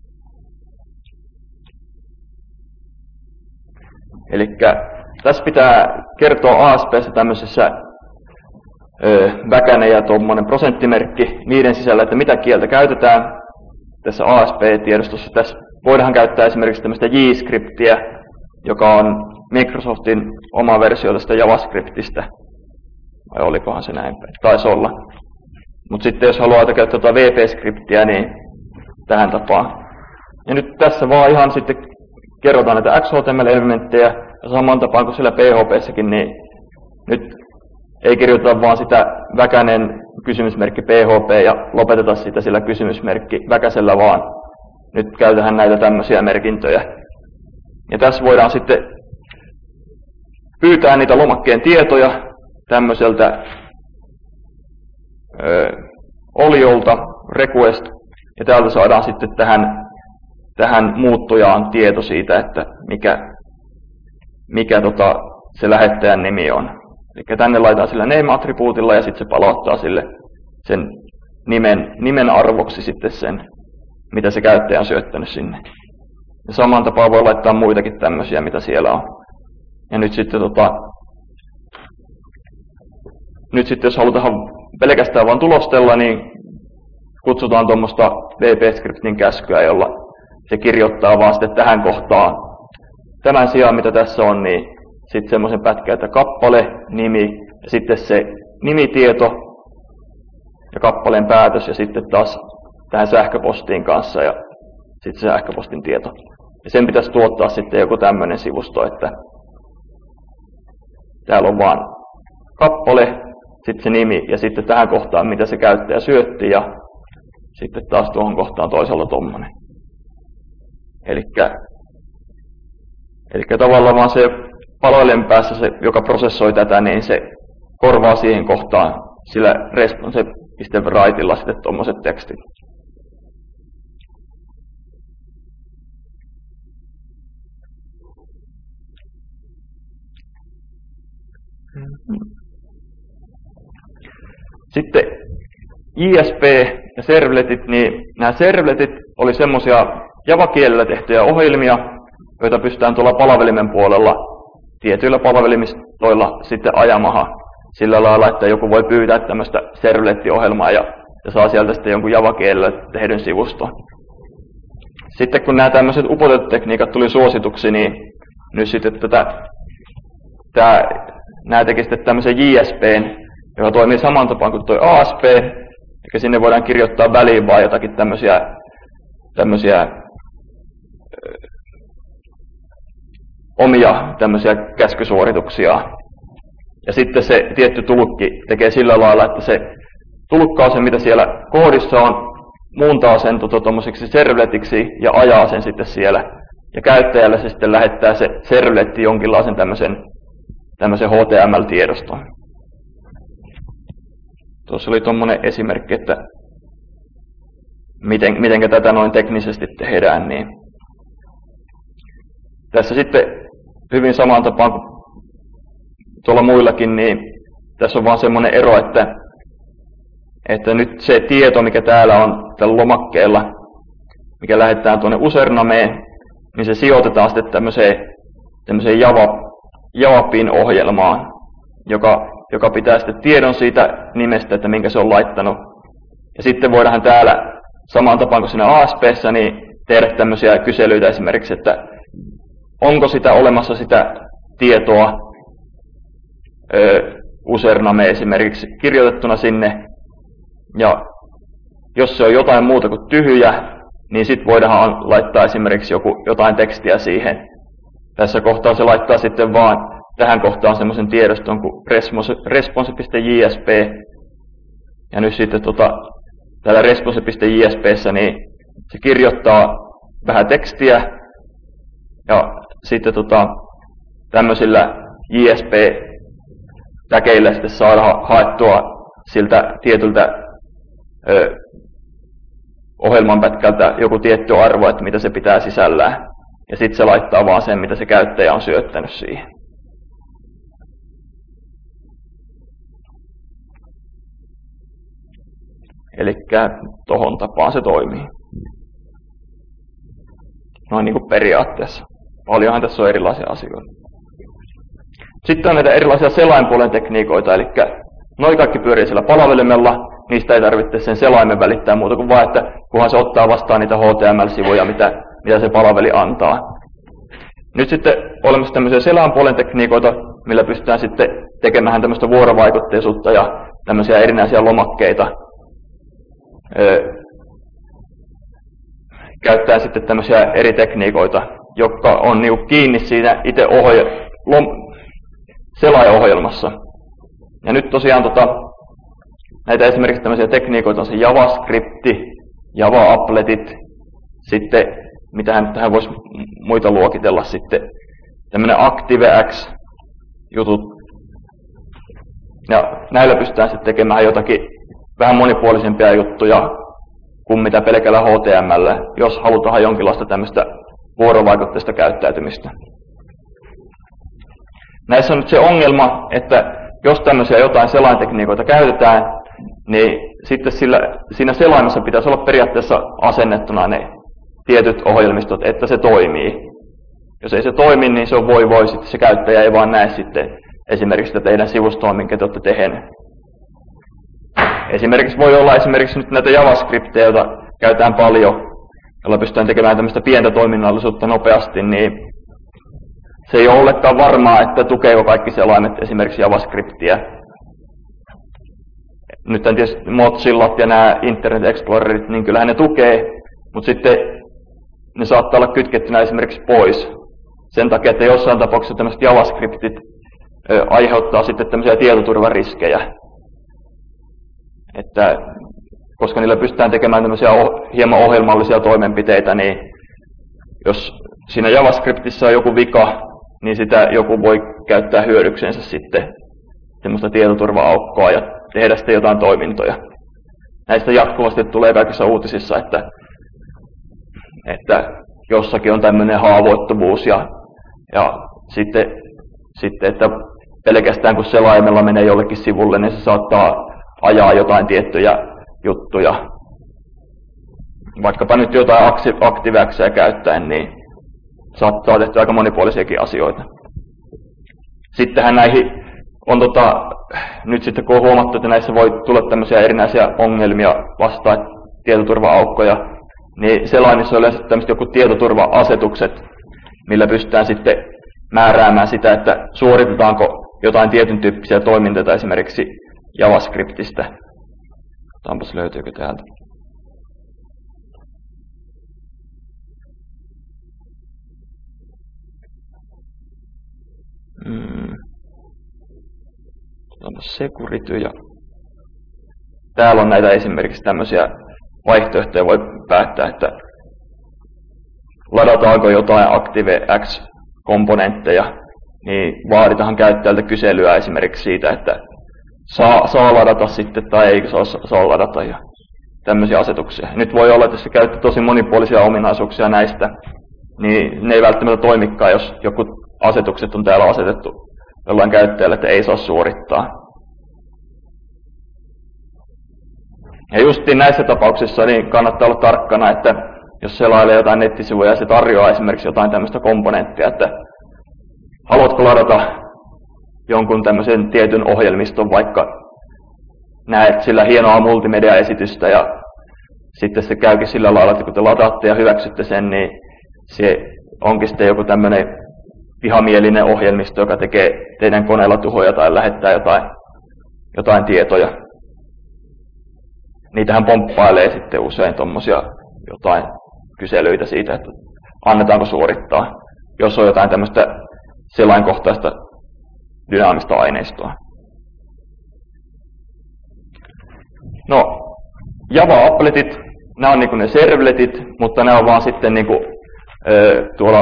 Elikkä tässä pitää kertoa ASP:ssä tämmöisessä väkäne ja tuommoinen prosenttimerkki niiden sisällä, että mitä kieltä käytetään tässä ASP-tiedostossa. Tässä voidaan käyttää esimerkiksi tämmöistä JScriptiä, joka on Microsoftin oma versio tästä JavaScriptistä. Vai olikohan se näin? Taisi olla. Mutta sitten jos haluaa käyttää VP-skriptiä, niin tähän tapaan. Ja nyt tässä vaan ihan sitten kerrotaan näitä XHTML-elementtejä, ja saman tapaan kuin siellä PHP:ssäkin, niin nyt ei kirjoiteta vaan sitä väkänen kysymysmerkki PHP ja lopeteta sitä sillä kysymysmerkki väkäsellä, vaan nyt käytetään näitä tämmöisiä merkintöjä. Ja tässä voidaan sitten pyytää niitä lomakkeen tietoja tämmöiseltä oliolta, request, ja täältä saadaan sitten tähän muuttujaan tieto siitä, että mikä se lähettäjän nimi on. Eli tänne laitetaan sillä name-attribuutilla ja sitten se palauttaa sille sen nimen arvoksi sitten sen, mitä se käyttäjä on syöttänyt sinne. Ja samaan tapaan voi laittaa muitakin tämmöisiä, mitä siellä on. Ja nyt sitten jos halutaan pelkästään vain tulostella, niin kutsutaan tuommoista VP-skriptin käskyä, jolla se kirjoittaa vaan sitten tähän kohtaan. Tämän sijaan, mitä tässä on, niin sitten semmoisen pätkän, että kappale, nimi, ja sitten se nimitieto ja kappaleen päätös, ja sitten taas tähän sähköpostiin kanssa, ja sitten se sähköpostin tieto. Ja sen pitäisi tuottaa sitten joku tämmöinen sivusto, että täällä on vaan kappale, sitten se nimi, ja sitten tähän kohtaan, mitä se käyttäjä syötti, ja sitten taas tuohon kohtaan toisella tommonen. Elikkä tavallaan vaan se palvelimen päässä, se, joka prosessoi tätä, niin se korvaa siihen kohtaan sillä response.writeilla sitten tommoset tekstit. Sitten ISP ja servletit, niin nämä servletit oli semmoisia Java-kielellä tehtyjä ohjelmia, joita pystytään tuolla palvelimen puolella tietyillä palvelimistoilla sitten ajamaha sillä lailla, että joku voi pyytää tämmöistä servlettiohjelmaa ja saa sieltä sitten jonkun Java-kielellä tehdyn sivuston. Sitten kun nämä tämmöiset upotettekniikat tuli suosituksi, niin nyt sitten nämä teki sitten tämmöisen JSPn, joka toimii saman tapaan kuin tuo ASP, eli sinne voidaan kirjoittaa väliin vaan jotakin tämmöisiä omia tämmöisiä käskysuorituksia. Ja sitten se tietty tulkki tekee sillä lailla, että se tulkkaa sen, mitä siellä koodissa on, muuntaa sen tuommoiseksi servletiksi ja ajaa sen sitten siellä. Ja käyttäjälle se sitten lähettää se servletti jonkinlaisen tämmöisen HTML-tiedoston. Tuossa oli tuommoinen esimerkki, että miten tätä noin teknisesti tehdään. Niin. Tässä sitten hyvin samaan tapaan kuin tuolla muillakin, niin tässä on vaan semmoinen ero, että nyt se tieto, mikä täällä on tällä lomakkeella, mikä lähetetään tuonne usernameen, niin se sijoitetaan sitten tämmöiseen Javapin-ohjelmaan, joka pitää sitten tiedon siitä nimestä, että minkä se on laittanut. Ja sitten voidaan täällä samaan tapaan kuin siinä ASP:ssä niin tehdä tämmöisiä kyselyitä esimerkiksi, että onko sitä olemassa sitä tietoa username esimerkiksi kirjoitettuna sinne. Ja jos se on jotain muuta kuin tyhjä, niin sitten voidaan laittaa esimerkiksi jotain tekstiä siihen. Tässä kohtaa se laittaa sitten vaan tähän kohtaan semmoisen tiedoston kuin response.jsp. Ja nyt sitten täällä response.jsp:ssä niin se kirjoittaa vähän tekstiä. Ja sitten tämmöisillä JSP-täkeillä sitten saadaan haettua siltä tietyltä ohjelmanpätkältä joku tietty arvo, että mitä se pitää sisällään. Ja sitten se laittaa vaan sen, mitä se käyttäjä on syöttänyt siihen. Eli tohon tapaan se toimii. Noin niin kuin periaatteessa. Paljonhan tässä on erilaisia asioita. Sitten on näitä erilaisia selainpuolen tekniikoita, eli noi kaikki pyörii siellä palvelimella, niistä ei tarvitse sen selaimen välittää muuta kuin vaan, että kunhan se ottaa vastaan niitä HTML-sivuja, mitä se palveli antaa. Nyt sitten olemassa tämmöisiä selainpuolen tekniikoita, millä pystytään sitten tekemään tämmöistä vuorovaikutteisuutta ja tämmöisiä erinäisiä lomakkeita. Käyttää sitten tämmöisiä eri tekniikoita, jotka on niinku kiinni siinä itse selainohjelmassa. Ja nyt tosiaan näitä esimerkiksi tämmöisiä tekniikoita on se JavaScript, Java-appletit, sitten mitähän tähän voisi muita luokitella sitten, tämmöinen ActiveX-jutut. Ja näillä pystytään sitten tekemään jotakin vähän monipuolisempia juttuja kuin mitä pelkällä HTML, jos halutaan jonkinlaista tämmöistä vuorovaikutteista käyttäytymistä. Näissä on nyt se ongelma, että jos tämmöisiä jotain selaintekniikoita käytetään, niin sitten siinä selaimessa pitäisi olla periaatteessa asennettuna ne tietyt ohjelmistot, että se toimii. Jos ei se toimi, niin se on voi, sitten se käyttäjä ei vaan näe sitten esimerkiksi sitä teidän sivustoa, minkä te olette tehneet. Esimerkiksi voi olla esimerkiksi nyt näitä JavaScripteja, joita käytetään paljon, jolla pystytään tekemään tämmöistä pientä toiminnallisuutta nopeasti, niin se ei ole ollenkaan varmaa, että tukeeko kaikki selaimet esimerkiksi JavaScriptia. Nyt tietysti Mozillat ja nämä Internet Explorerit, niin kyllähän ne tukee, mutta sitten ne saattaa olla kytkettynä esimerkiksi pois. Sen takia, että jossain tapauksessa tämmöiset JavaScriptit aiheuttaa sitten tämmöisiä tietoturvariskejä. Että koska niillä pystytään tekemään tämmöisiä hieman ohjelmallisia toimenpiteitä, niin jos siinä JavaScriptissa on joku vika, niin sitä joku voi käyttää hyödyksensä sitten semmoista tietoturva-aukkoa ja tehdä sitten jotain toimintoja. Näistä jatkuvasti tulee kaikissa uutisissa, että jossakin on tämmöinen haavoittuvuus ja sitten, että pelkästään kun selaimella menee jollekin sivulle, niin se saattaa ajaa jotain tiettyjä juttuja. Vaikkapa nyt jotain ActiveXia käyttäen, niin saattaa tehdä aika monipuolisiakin asioita. Sittenhän näihin on nyt sitten kun on huomattu, että näissä voi tulla tämmöisiä erinäisiä ongelmia vastaan, tietoturva-aukkoja, niin selaimissa on yleensä tämmöiset joku tietoturva-asetukset, millä pystytään sitten määräämään sitä, että suoritetaanko jotain tietyn tyyppisiä toimintoja esimerkiksi JavaScriptistä. Katsotaanpas löytyykö täältä. Security ja täällä on näitä esimerkiksi tämmöisiä vaihtoehtoja, voi päättää, että ladataanko jotain ActiveX-komponentteja, niin vaaditaan käyttäjältä kyselyä esimerkiksi siitä, että saa ladata sitten tai eikö saa ladata ja tämmöisiä asetuksia. Nyt voi olla, että jos käyttää tosi monipuolisia ominaisuuksia näistä, niin ne ei välttämättä toimikaan, jos joku asetukset on täällä asetettu jollain käyttäjällä, että ei saa suorittaa. Ja justiin näissä tapauksissa niin kannattaa olla tarkkana, että jos selailee jotain nettisivuja ja se tarjoaa esimerkiksi jotain tämmöistä komponenttia, että haluatko ladata jonkun tämmöisen tietyn ohjelmiston, vaikka näet sillä hienoa multimedia-esitystä ja sitten se käykin sillä lailla, että kun te lataatte ja hyväksytte sen, niin se onkin sitten joku tämmöinen vihamielinen ohjelmisto, joka tekee teidän koneella tuhoja tai lähettää jotain tietoja. Niitähän pomppailee sitten usein tuommoisia jotain kyselyitä siitä, että annetaanko suorittaa, jos on jotain tämmöistä selainkohtaista dynaamista aineistoa. No, Java-appletit, nämä on niinku ne servletit, mutta ne on vaan sitten tuolla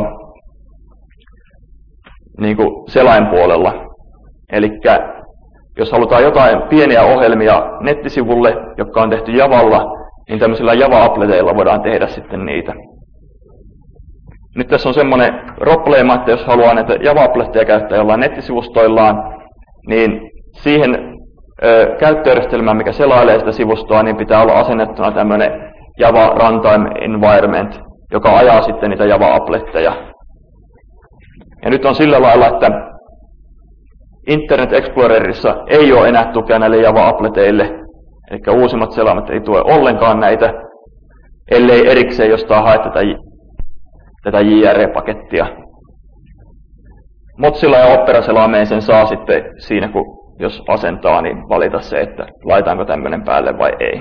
selainpuolella. Eli jos halutaan jotain pieniä ohjelmia nettisivulle, jotka on tehty Javalla, niin tämmöisillä Java-appleteilla voidaan tehdä sitten niitä. Nyt tässä on semmoinen probleema, että jos haluaa näitä Java-appletteja käyttää jollain nettisivustoillaan, niin siihen käyttöjärjestelmään, mikä selailee sitä sivustoa, niin pitää olla asennettuna tämmöinen Java Runtime Environment, joka ajaa sitten niitä Java-appletteja. Ja nyt on sillä lailla, että Internet Explorerissa ei ole enää tukea näille Java-appleteille, eli uusimmat selaimet ei tue ollenkaan näitä, ellei erikseen jostain hae tätä JRE-pakettia. Mozilla ja Opera-selaimeen sen saa sitten siinä, jos asentaa, niin valita se, että laitaanko tämmöinen päälle vai ei.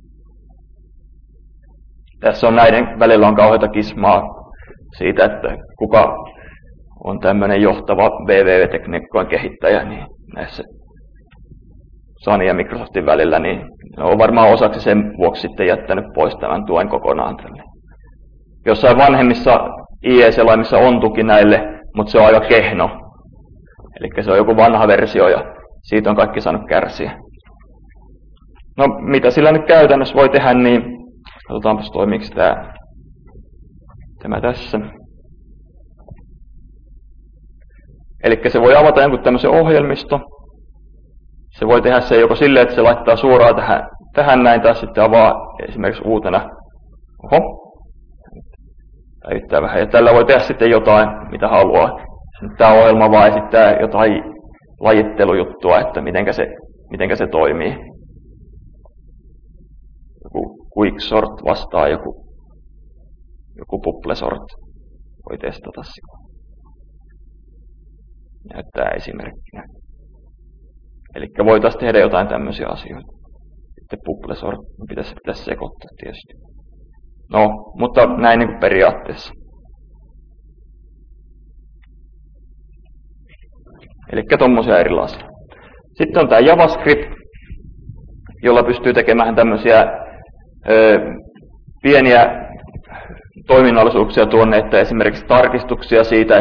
Tässä on näiden välillä on kauheita kismaa siitä, että kuka on tämmöinen johtava www-tekniikkojen kehittäjä niin näissä Sony ja Microsoftin välillä, niin on varmaan osaksi sen vuoksi sitten jättänyt pois tämän tuen kokonaan tälle. Jossain vanhemmissa IE-selaimissa on tuki näille, mutta se on aika kehno. Eli se on joku vanha versio ja siitä on kaikki saanut kärsiä. No mitä sillä nyt käytännössä voi tehdä, niin katsotaanpas toimiiko tämä tässä. Eli se voi avata jonkun tämmöisen ohjelmisto. Se voi tehdä se joko silleen, että se laittaa suoraan tähän näin, tai sitten avaa esimerkiksi uutena. Päivittää vähän. Ja tällä voi tehdä sitten jotain, mitä haluaa. Tämä ohjelma vaan esittää jotain lajittelujuttua, että mitenkä se toimii. Joku quicksort vastaa joku pupplesort. Voi testata sitä. Näyttää esimerkkinä. Eli voitaisiin tehdä jotain tämmöisiä asioita. Sitten pupplesort pitäisi sekoittaa tietysti. No, mutta näin niin kuin periaatteessa. Eli tommosia erilaisia. Sitten on tämä JavaScript, jolla pystyy tekemään tämmöisiä pieniä toiminnallisuuksia tuonne, että esimerkiksi tarkistuksia siitä,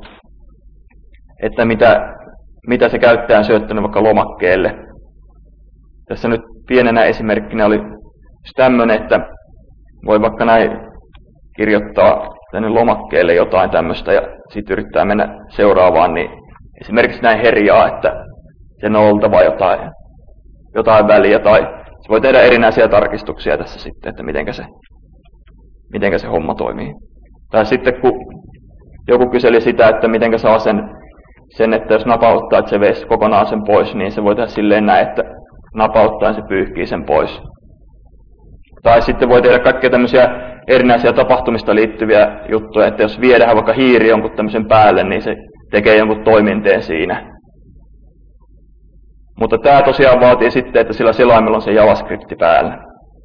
että mitä se käyttäjä on syöttänyt vaikka lomakkeelle. Tässä nyt pienenä esimerkkinä oli tämmöinen, että voi vaikka näin kirjoittaa tänne lomakkeelle jotain tämmöistä ja sitten yrittää mennä seuraavaan, niin esimerkiksi näin herjaa, että sen on oltava jotain väliä, tai se voi tehdä erinäisiä tarkistuksia tässä sitten, että mitenkä se homma toimii. Tai sitten kun joku kyseli sitä, että mitenkä saa sen sen, että jos napauttaa, että se veisi kokonaan sen pois, niin se voi tehdä silleen näin, että napauttaen se pyyhkii sen pois. Tai sitten voi tehdä kaikkia tämmöisiä erinäisiä tapahtumista liittyviä juttuja, että jos viedään vaikka hiiri jonkun tämmöisen päälle, niin se tekee jonkun toiminteen siinä. Mutta tämä tosiaan vaatii sitten, että sillä selaimella on se JavaScript päällä.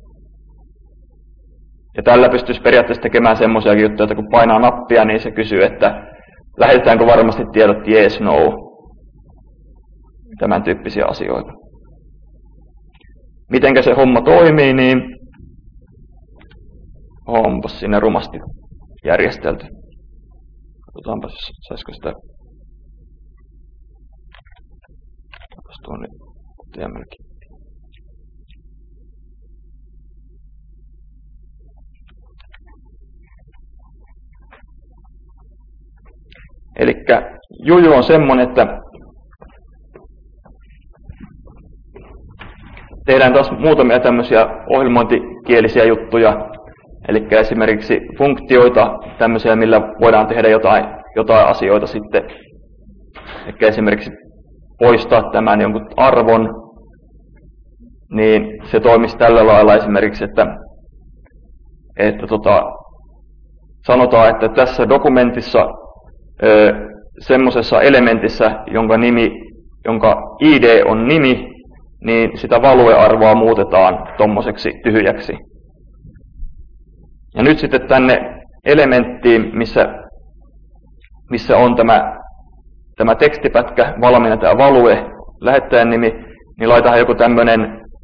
Ja tällä pystyisi periaatteessa tekemään semmoisia juttuja, että kun painaa nappia, niin se kysyy, että lähetetäänkö varmasti tiedot yes, no. Tämän tyyppisiä asioita. Mitenkä se homma toimii, niin onpas sinne rumasti järjestelty. Katsotaanpas, saisiko sitä tuonne TMLkin. Elikkä juju on semmoinen, että tehdään taas muutamia tämmöisiä ohjelmointikielisiä juttuja. Eli esimerkiksi funktioita, tämmöisiä, millä voidaan tehdä jotain asioita sitten. Eli esimerkiksi poistaa tämän jonkun arvon, niin se toimisi tällä lailla esimerkiksi, että sanotaan, että tässä dokumentissa semmoisessa elementissä, jonka ID on nimi, niin sitä value-arvoa muutetaan tommoseksi tyhjäksi. Ja nyt sitten tänne elementtiin, missä on tämä tekstipätkä valmiina, tämä value, lähettäjän nimi, niin laitetaan joku tämmöinen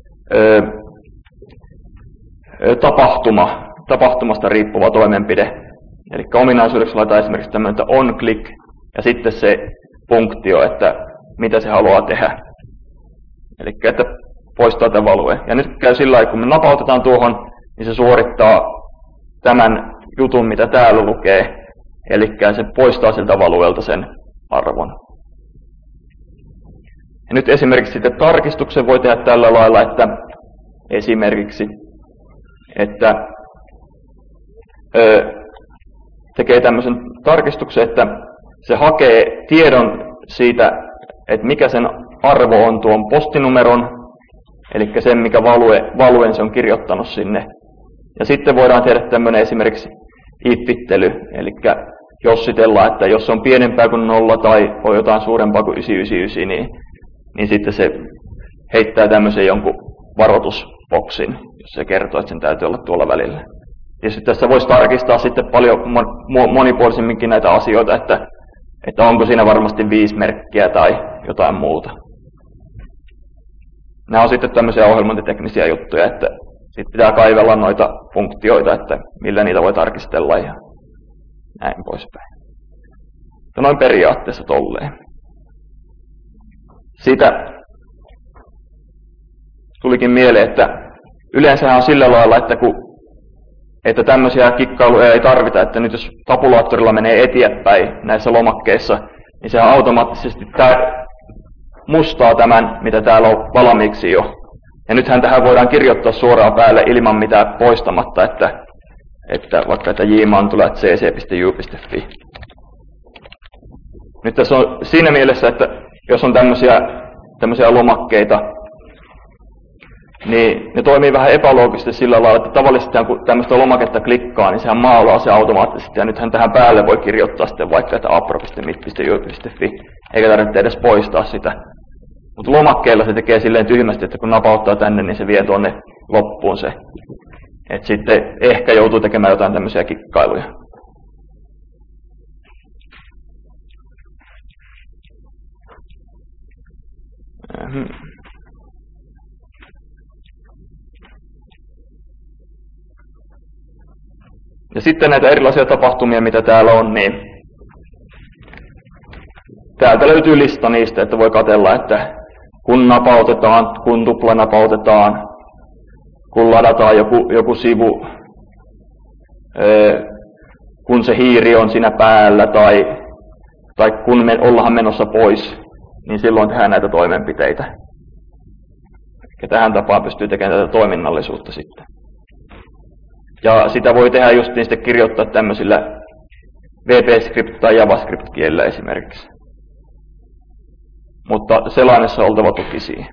tapahtumasta riippuva toimenpide. Eli ominaisuudeksi laitetaan esimerkiksi tämmöinen onClick ja sitten se funktio, että mitä se haluaa tehdä. Eli että poistaa tämä value. Ja nyt käy sillä lailla, kun me napautetaan tuohon, niin se suorittaa tämän jutun, mitä täällä lukee. Eli se poistaa siltä valueelta sen arvon. Ja nyt esimerkiksi sitten tarkistuksen voi tehdä tällä lailla, että esimerkiksi, että tekee tämmöisen tarkistuksen, että se hakee tiedon siitä, että mikä sen arvo on tuon postinumeron, eli sen, mikä valuen se on kirjoittanut sinne. Ja sitten voidaan tehdä tämmöinen esimerkiksi ifittely, eli jossitellaan, että jos se on pienempää kuin 0 tai on jotain suurempaa kuin 999, niin sitten se heittää tämmöisen jonkun varoitusboksin, jos se kertoo, että sen täytyy olla tuolla välillä. Ja sitten tässä voisi tarkistaa sitten paljon monipuolisemminkin näitä asioita, että onko siinä varmasti 5 merkkiä tai jotain muuta. Nämä on sitten tämmöisiä ohjelmointiteknisiä juttuja, että sitten pitää kaivella noita funktioita, että millä niitä voi tarkistella ja näin poispäin. Mutta noin periaatteessa tolleen. Siitä tulikin mieleen, että yleensä on sillä lailla, että tämmöisiä kikkailuja ei tarvita, että nyt jos tabulaattorilla menee eteenpäin näissä lomakkeissa, niin sehän automaattisesti mustaa tämän, mitä täällä on valmiiksi jo. Ja nythän tähän voidaan kirjoittaa suoraan päälle ilman mitään poistamatta, että vaikka että jman.cc.ju.fi. Nyt tässä on siinä mielessä, että jos on tämmöisiä lomakkeita, niin ne toimii vähän epäloogisesti sillä lailla, että tavallisesti kun tämmöistä lomaketta klikkaa, niin sehän maalaa se automaattisesti. Ja nythän tähän päälle voi kirjoittaa sitten vaikka, että apro.mit.ju.fi, eikä tarvitse edes poistaa sitä. Mutta lomakkeilla se tekee silleen tyhmästi, että kun napauttaa tänne, niin se vie tuonne loppuun se. Että sitten ehkä joutuu tekemään jotain tämmöisiä kikkailuja. Ja sitten näitä erilaisia tapahtumia, mitä täällä on, niin täältä löytyy lista niistä, että voi katsella, että kun napautetaan, kun tuplanapautetaan, kun ladataan joku sivu, kun se hiiri on siinä päällä tai kun me ollaan menossa pois, niin silloin tehdään näitä toimenpiteitä. Ja tähän tapaan pystyy tekemään tätä toiminnallisuutta sitten. Ja sitä voi tehdä just niin sitten kirjoittaa tämmöisillä VB-script tai JavaScript-kielillä esimerkiksi. mutta selaimessa on oltava tuki siihen.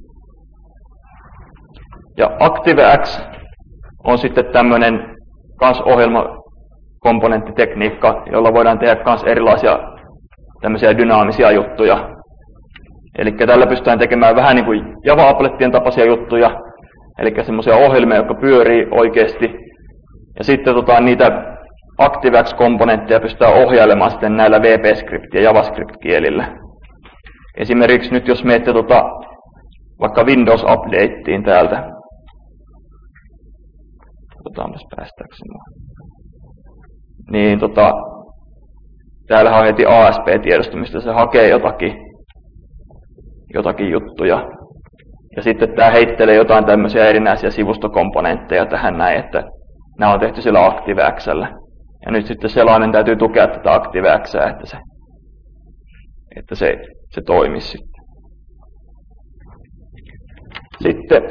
Ja ActiveX on sitten tämmöinen kans ohjelmakomponenttitekniikka, jolla voidaan tehdä kans erilaisia tämmöisiä dynaamisia juttuja. Eli tällä pystytään tekemään vähän niin kuin Java-applettien tapaisia juttuja, eli semmoisia ohjelmia, jotka pyörii oikeasti. Ja sitten niitä ActiveX-komponentteja pystytään ohjailemaan sitten näillä VB-script- ja JavaScript-kielillä. Esimerkiksi nyt jos menette vaikka Windows-updateen täältä. Katsotaanpas päästääkseni. Niin täällähän on heti ASP-tiedosto, mistä se hakee jotakin juttuja. Ja sitten tämä heittelee jotain tämmöisiä erinäisiä sivustokomponentteja tähän näin, että nämä on tehty sillä ActiveX:llä. Ja nyt sitten selaimen täytyy tukea tätä ActiveX:ää, että se toimisi sitten. Sitten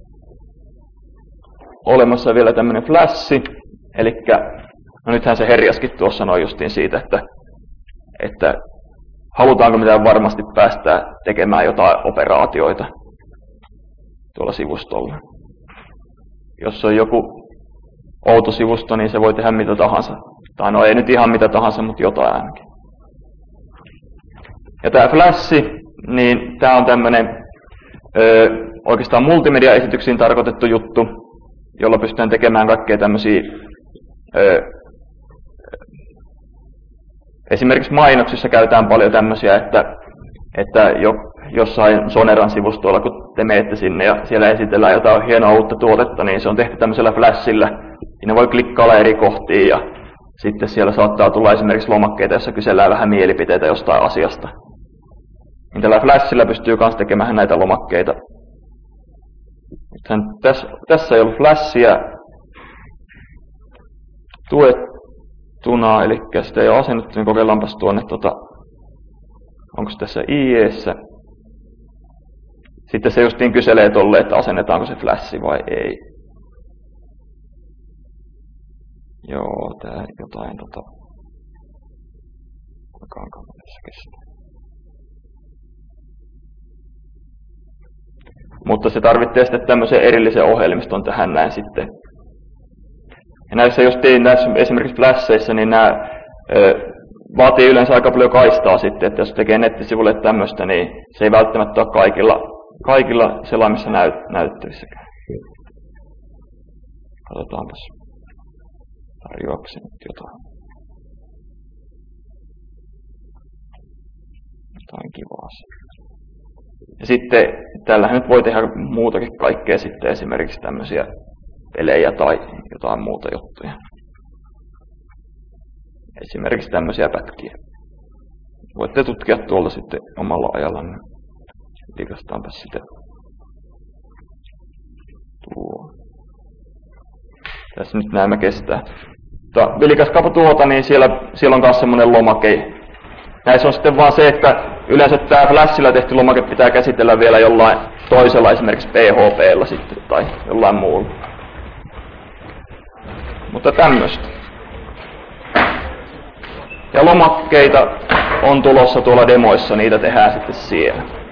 olemassa vielä tämmöinen flashi, eli no nythän se herjaskin tuossa sanoi justiin siitä, että halutaanko mitään varmasti päästää tekemään jotain operaatioita tuolla sivustolla. Jos on joku outo sivusto, niin se voi tehdä mitä tahansa. Tai no ei nyt ihan mitä tahansa, mutta jotain ainakin. Ja tämä flashi, niin tämä on tämmöinen oikeastaan multimedia-esityksiin tarkoitettu juttu, jolla pystytään tekemään kaikkea tämmöisiä esimerkiksi mainoksissa käytetään paljon tämmöisiä, että jossain Soneran sivustolla, kun te menette sinne ja siellä esitellään jotain hienoa uutta tuotetta, niin se on tehty tämmöisellä flashilla. Siinä voi klikkailla eri kohtiin ja sitten siellä saattaa tulla esimerkiksi lomakkeita, jossa kysellään vähän mielipiteitä jostain asiasta. Niin tällä flashilla pystyy myös tekemään näitä lomakkeita. Tässä ei ollut flashia tuettuna, eli sitä ei ole asennettu, niin kokeillaanpas tuonne, onko tässä IE:ssä. Sitten se justiin kyselee tolle, että asennetaanko se flashi vai ei. Joo, tää jotain kuinka tässä kestää. Mutta se tarvitsee sitten tämmöisen erillisen ohjelmiston tähän näin sitten. Ja näissä esimerkiksi flasheissa, niin nämä vaatii yleensä aika paljon kaistaa sitten, että jos tekee nettisivulle tämmöistä, niin se ei välttämättä ole kaikilla selaimissa näyttävissäkään. Katsotaanpas. Tarjoako se nyt jotain kivaa. Ja sitten tällähän nyt voi tehdä muutakin kaikkea sitten, esimerkiksi tämmöisiä pelejä tai jotain muuta juttuja. Esimerkiksi tämmöisiä pätkiä. Voitte tutkia tuolta sitten omalla ajallanne. Likastaanpas sitä. Tässä nyt nämä kestää. Vilkaskaapa tuota, niin siellä on myös semmoinen lomake. Näissä on sitten vaan se, että yleensä tämä Flashilla tehty lomake pitää käsitellä vielä jollain toisella, esimerkiksi PHP:llä sitten tai jollain muulla. Mutta tämmöistä. Ja lomakkeita on tulossa tuolla demoissa, niitä tehdään sitten siellä.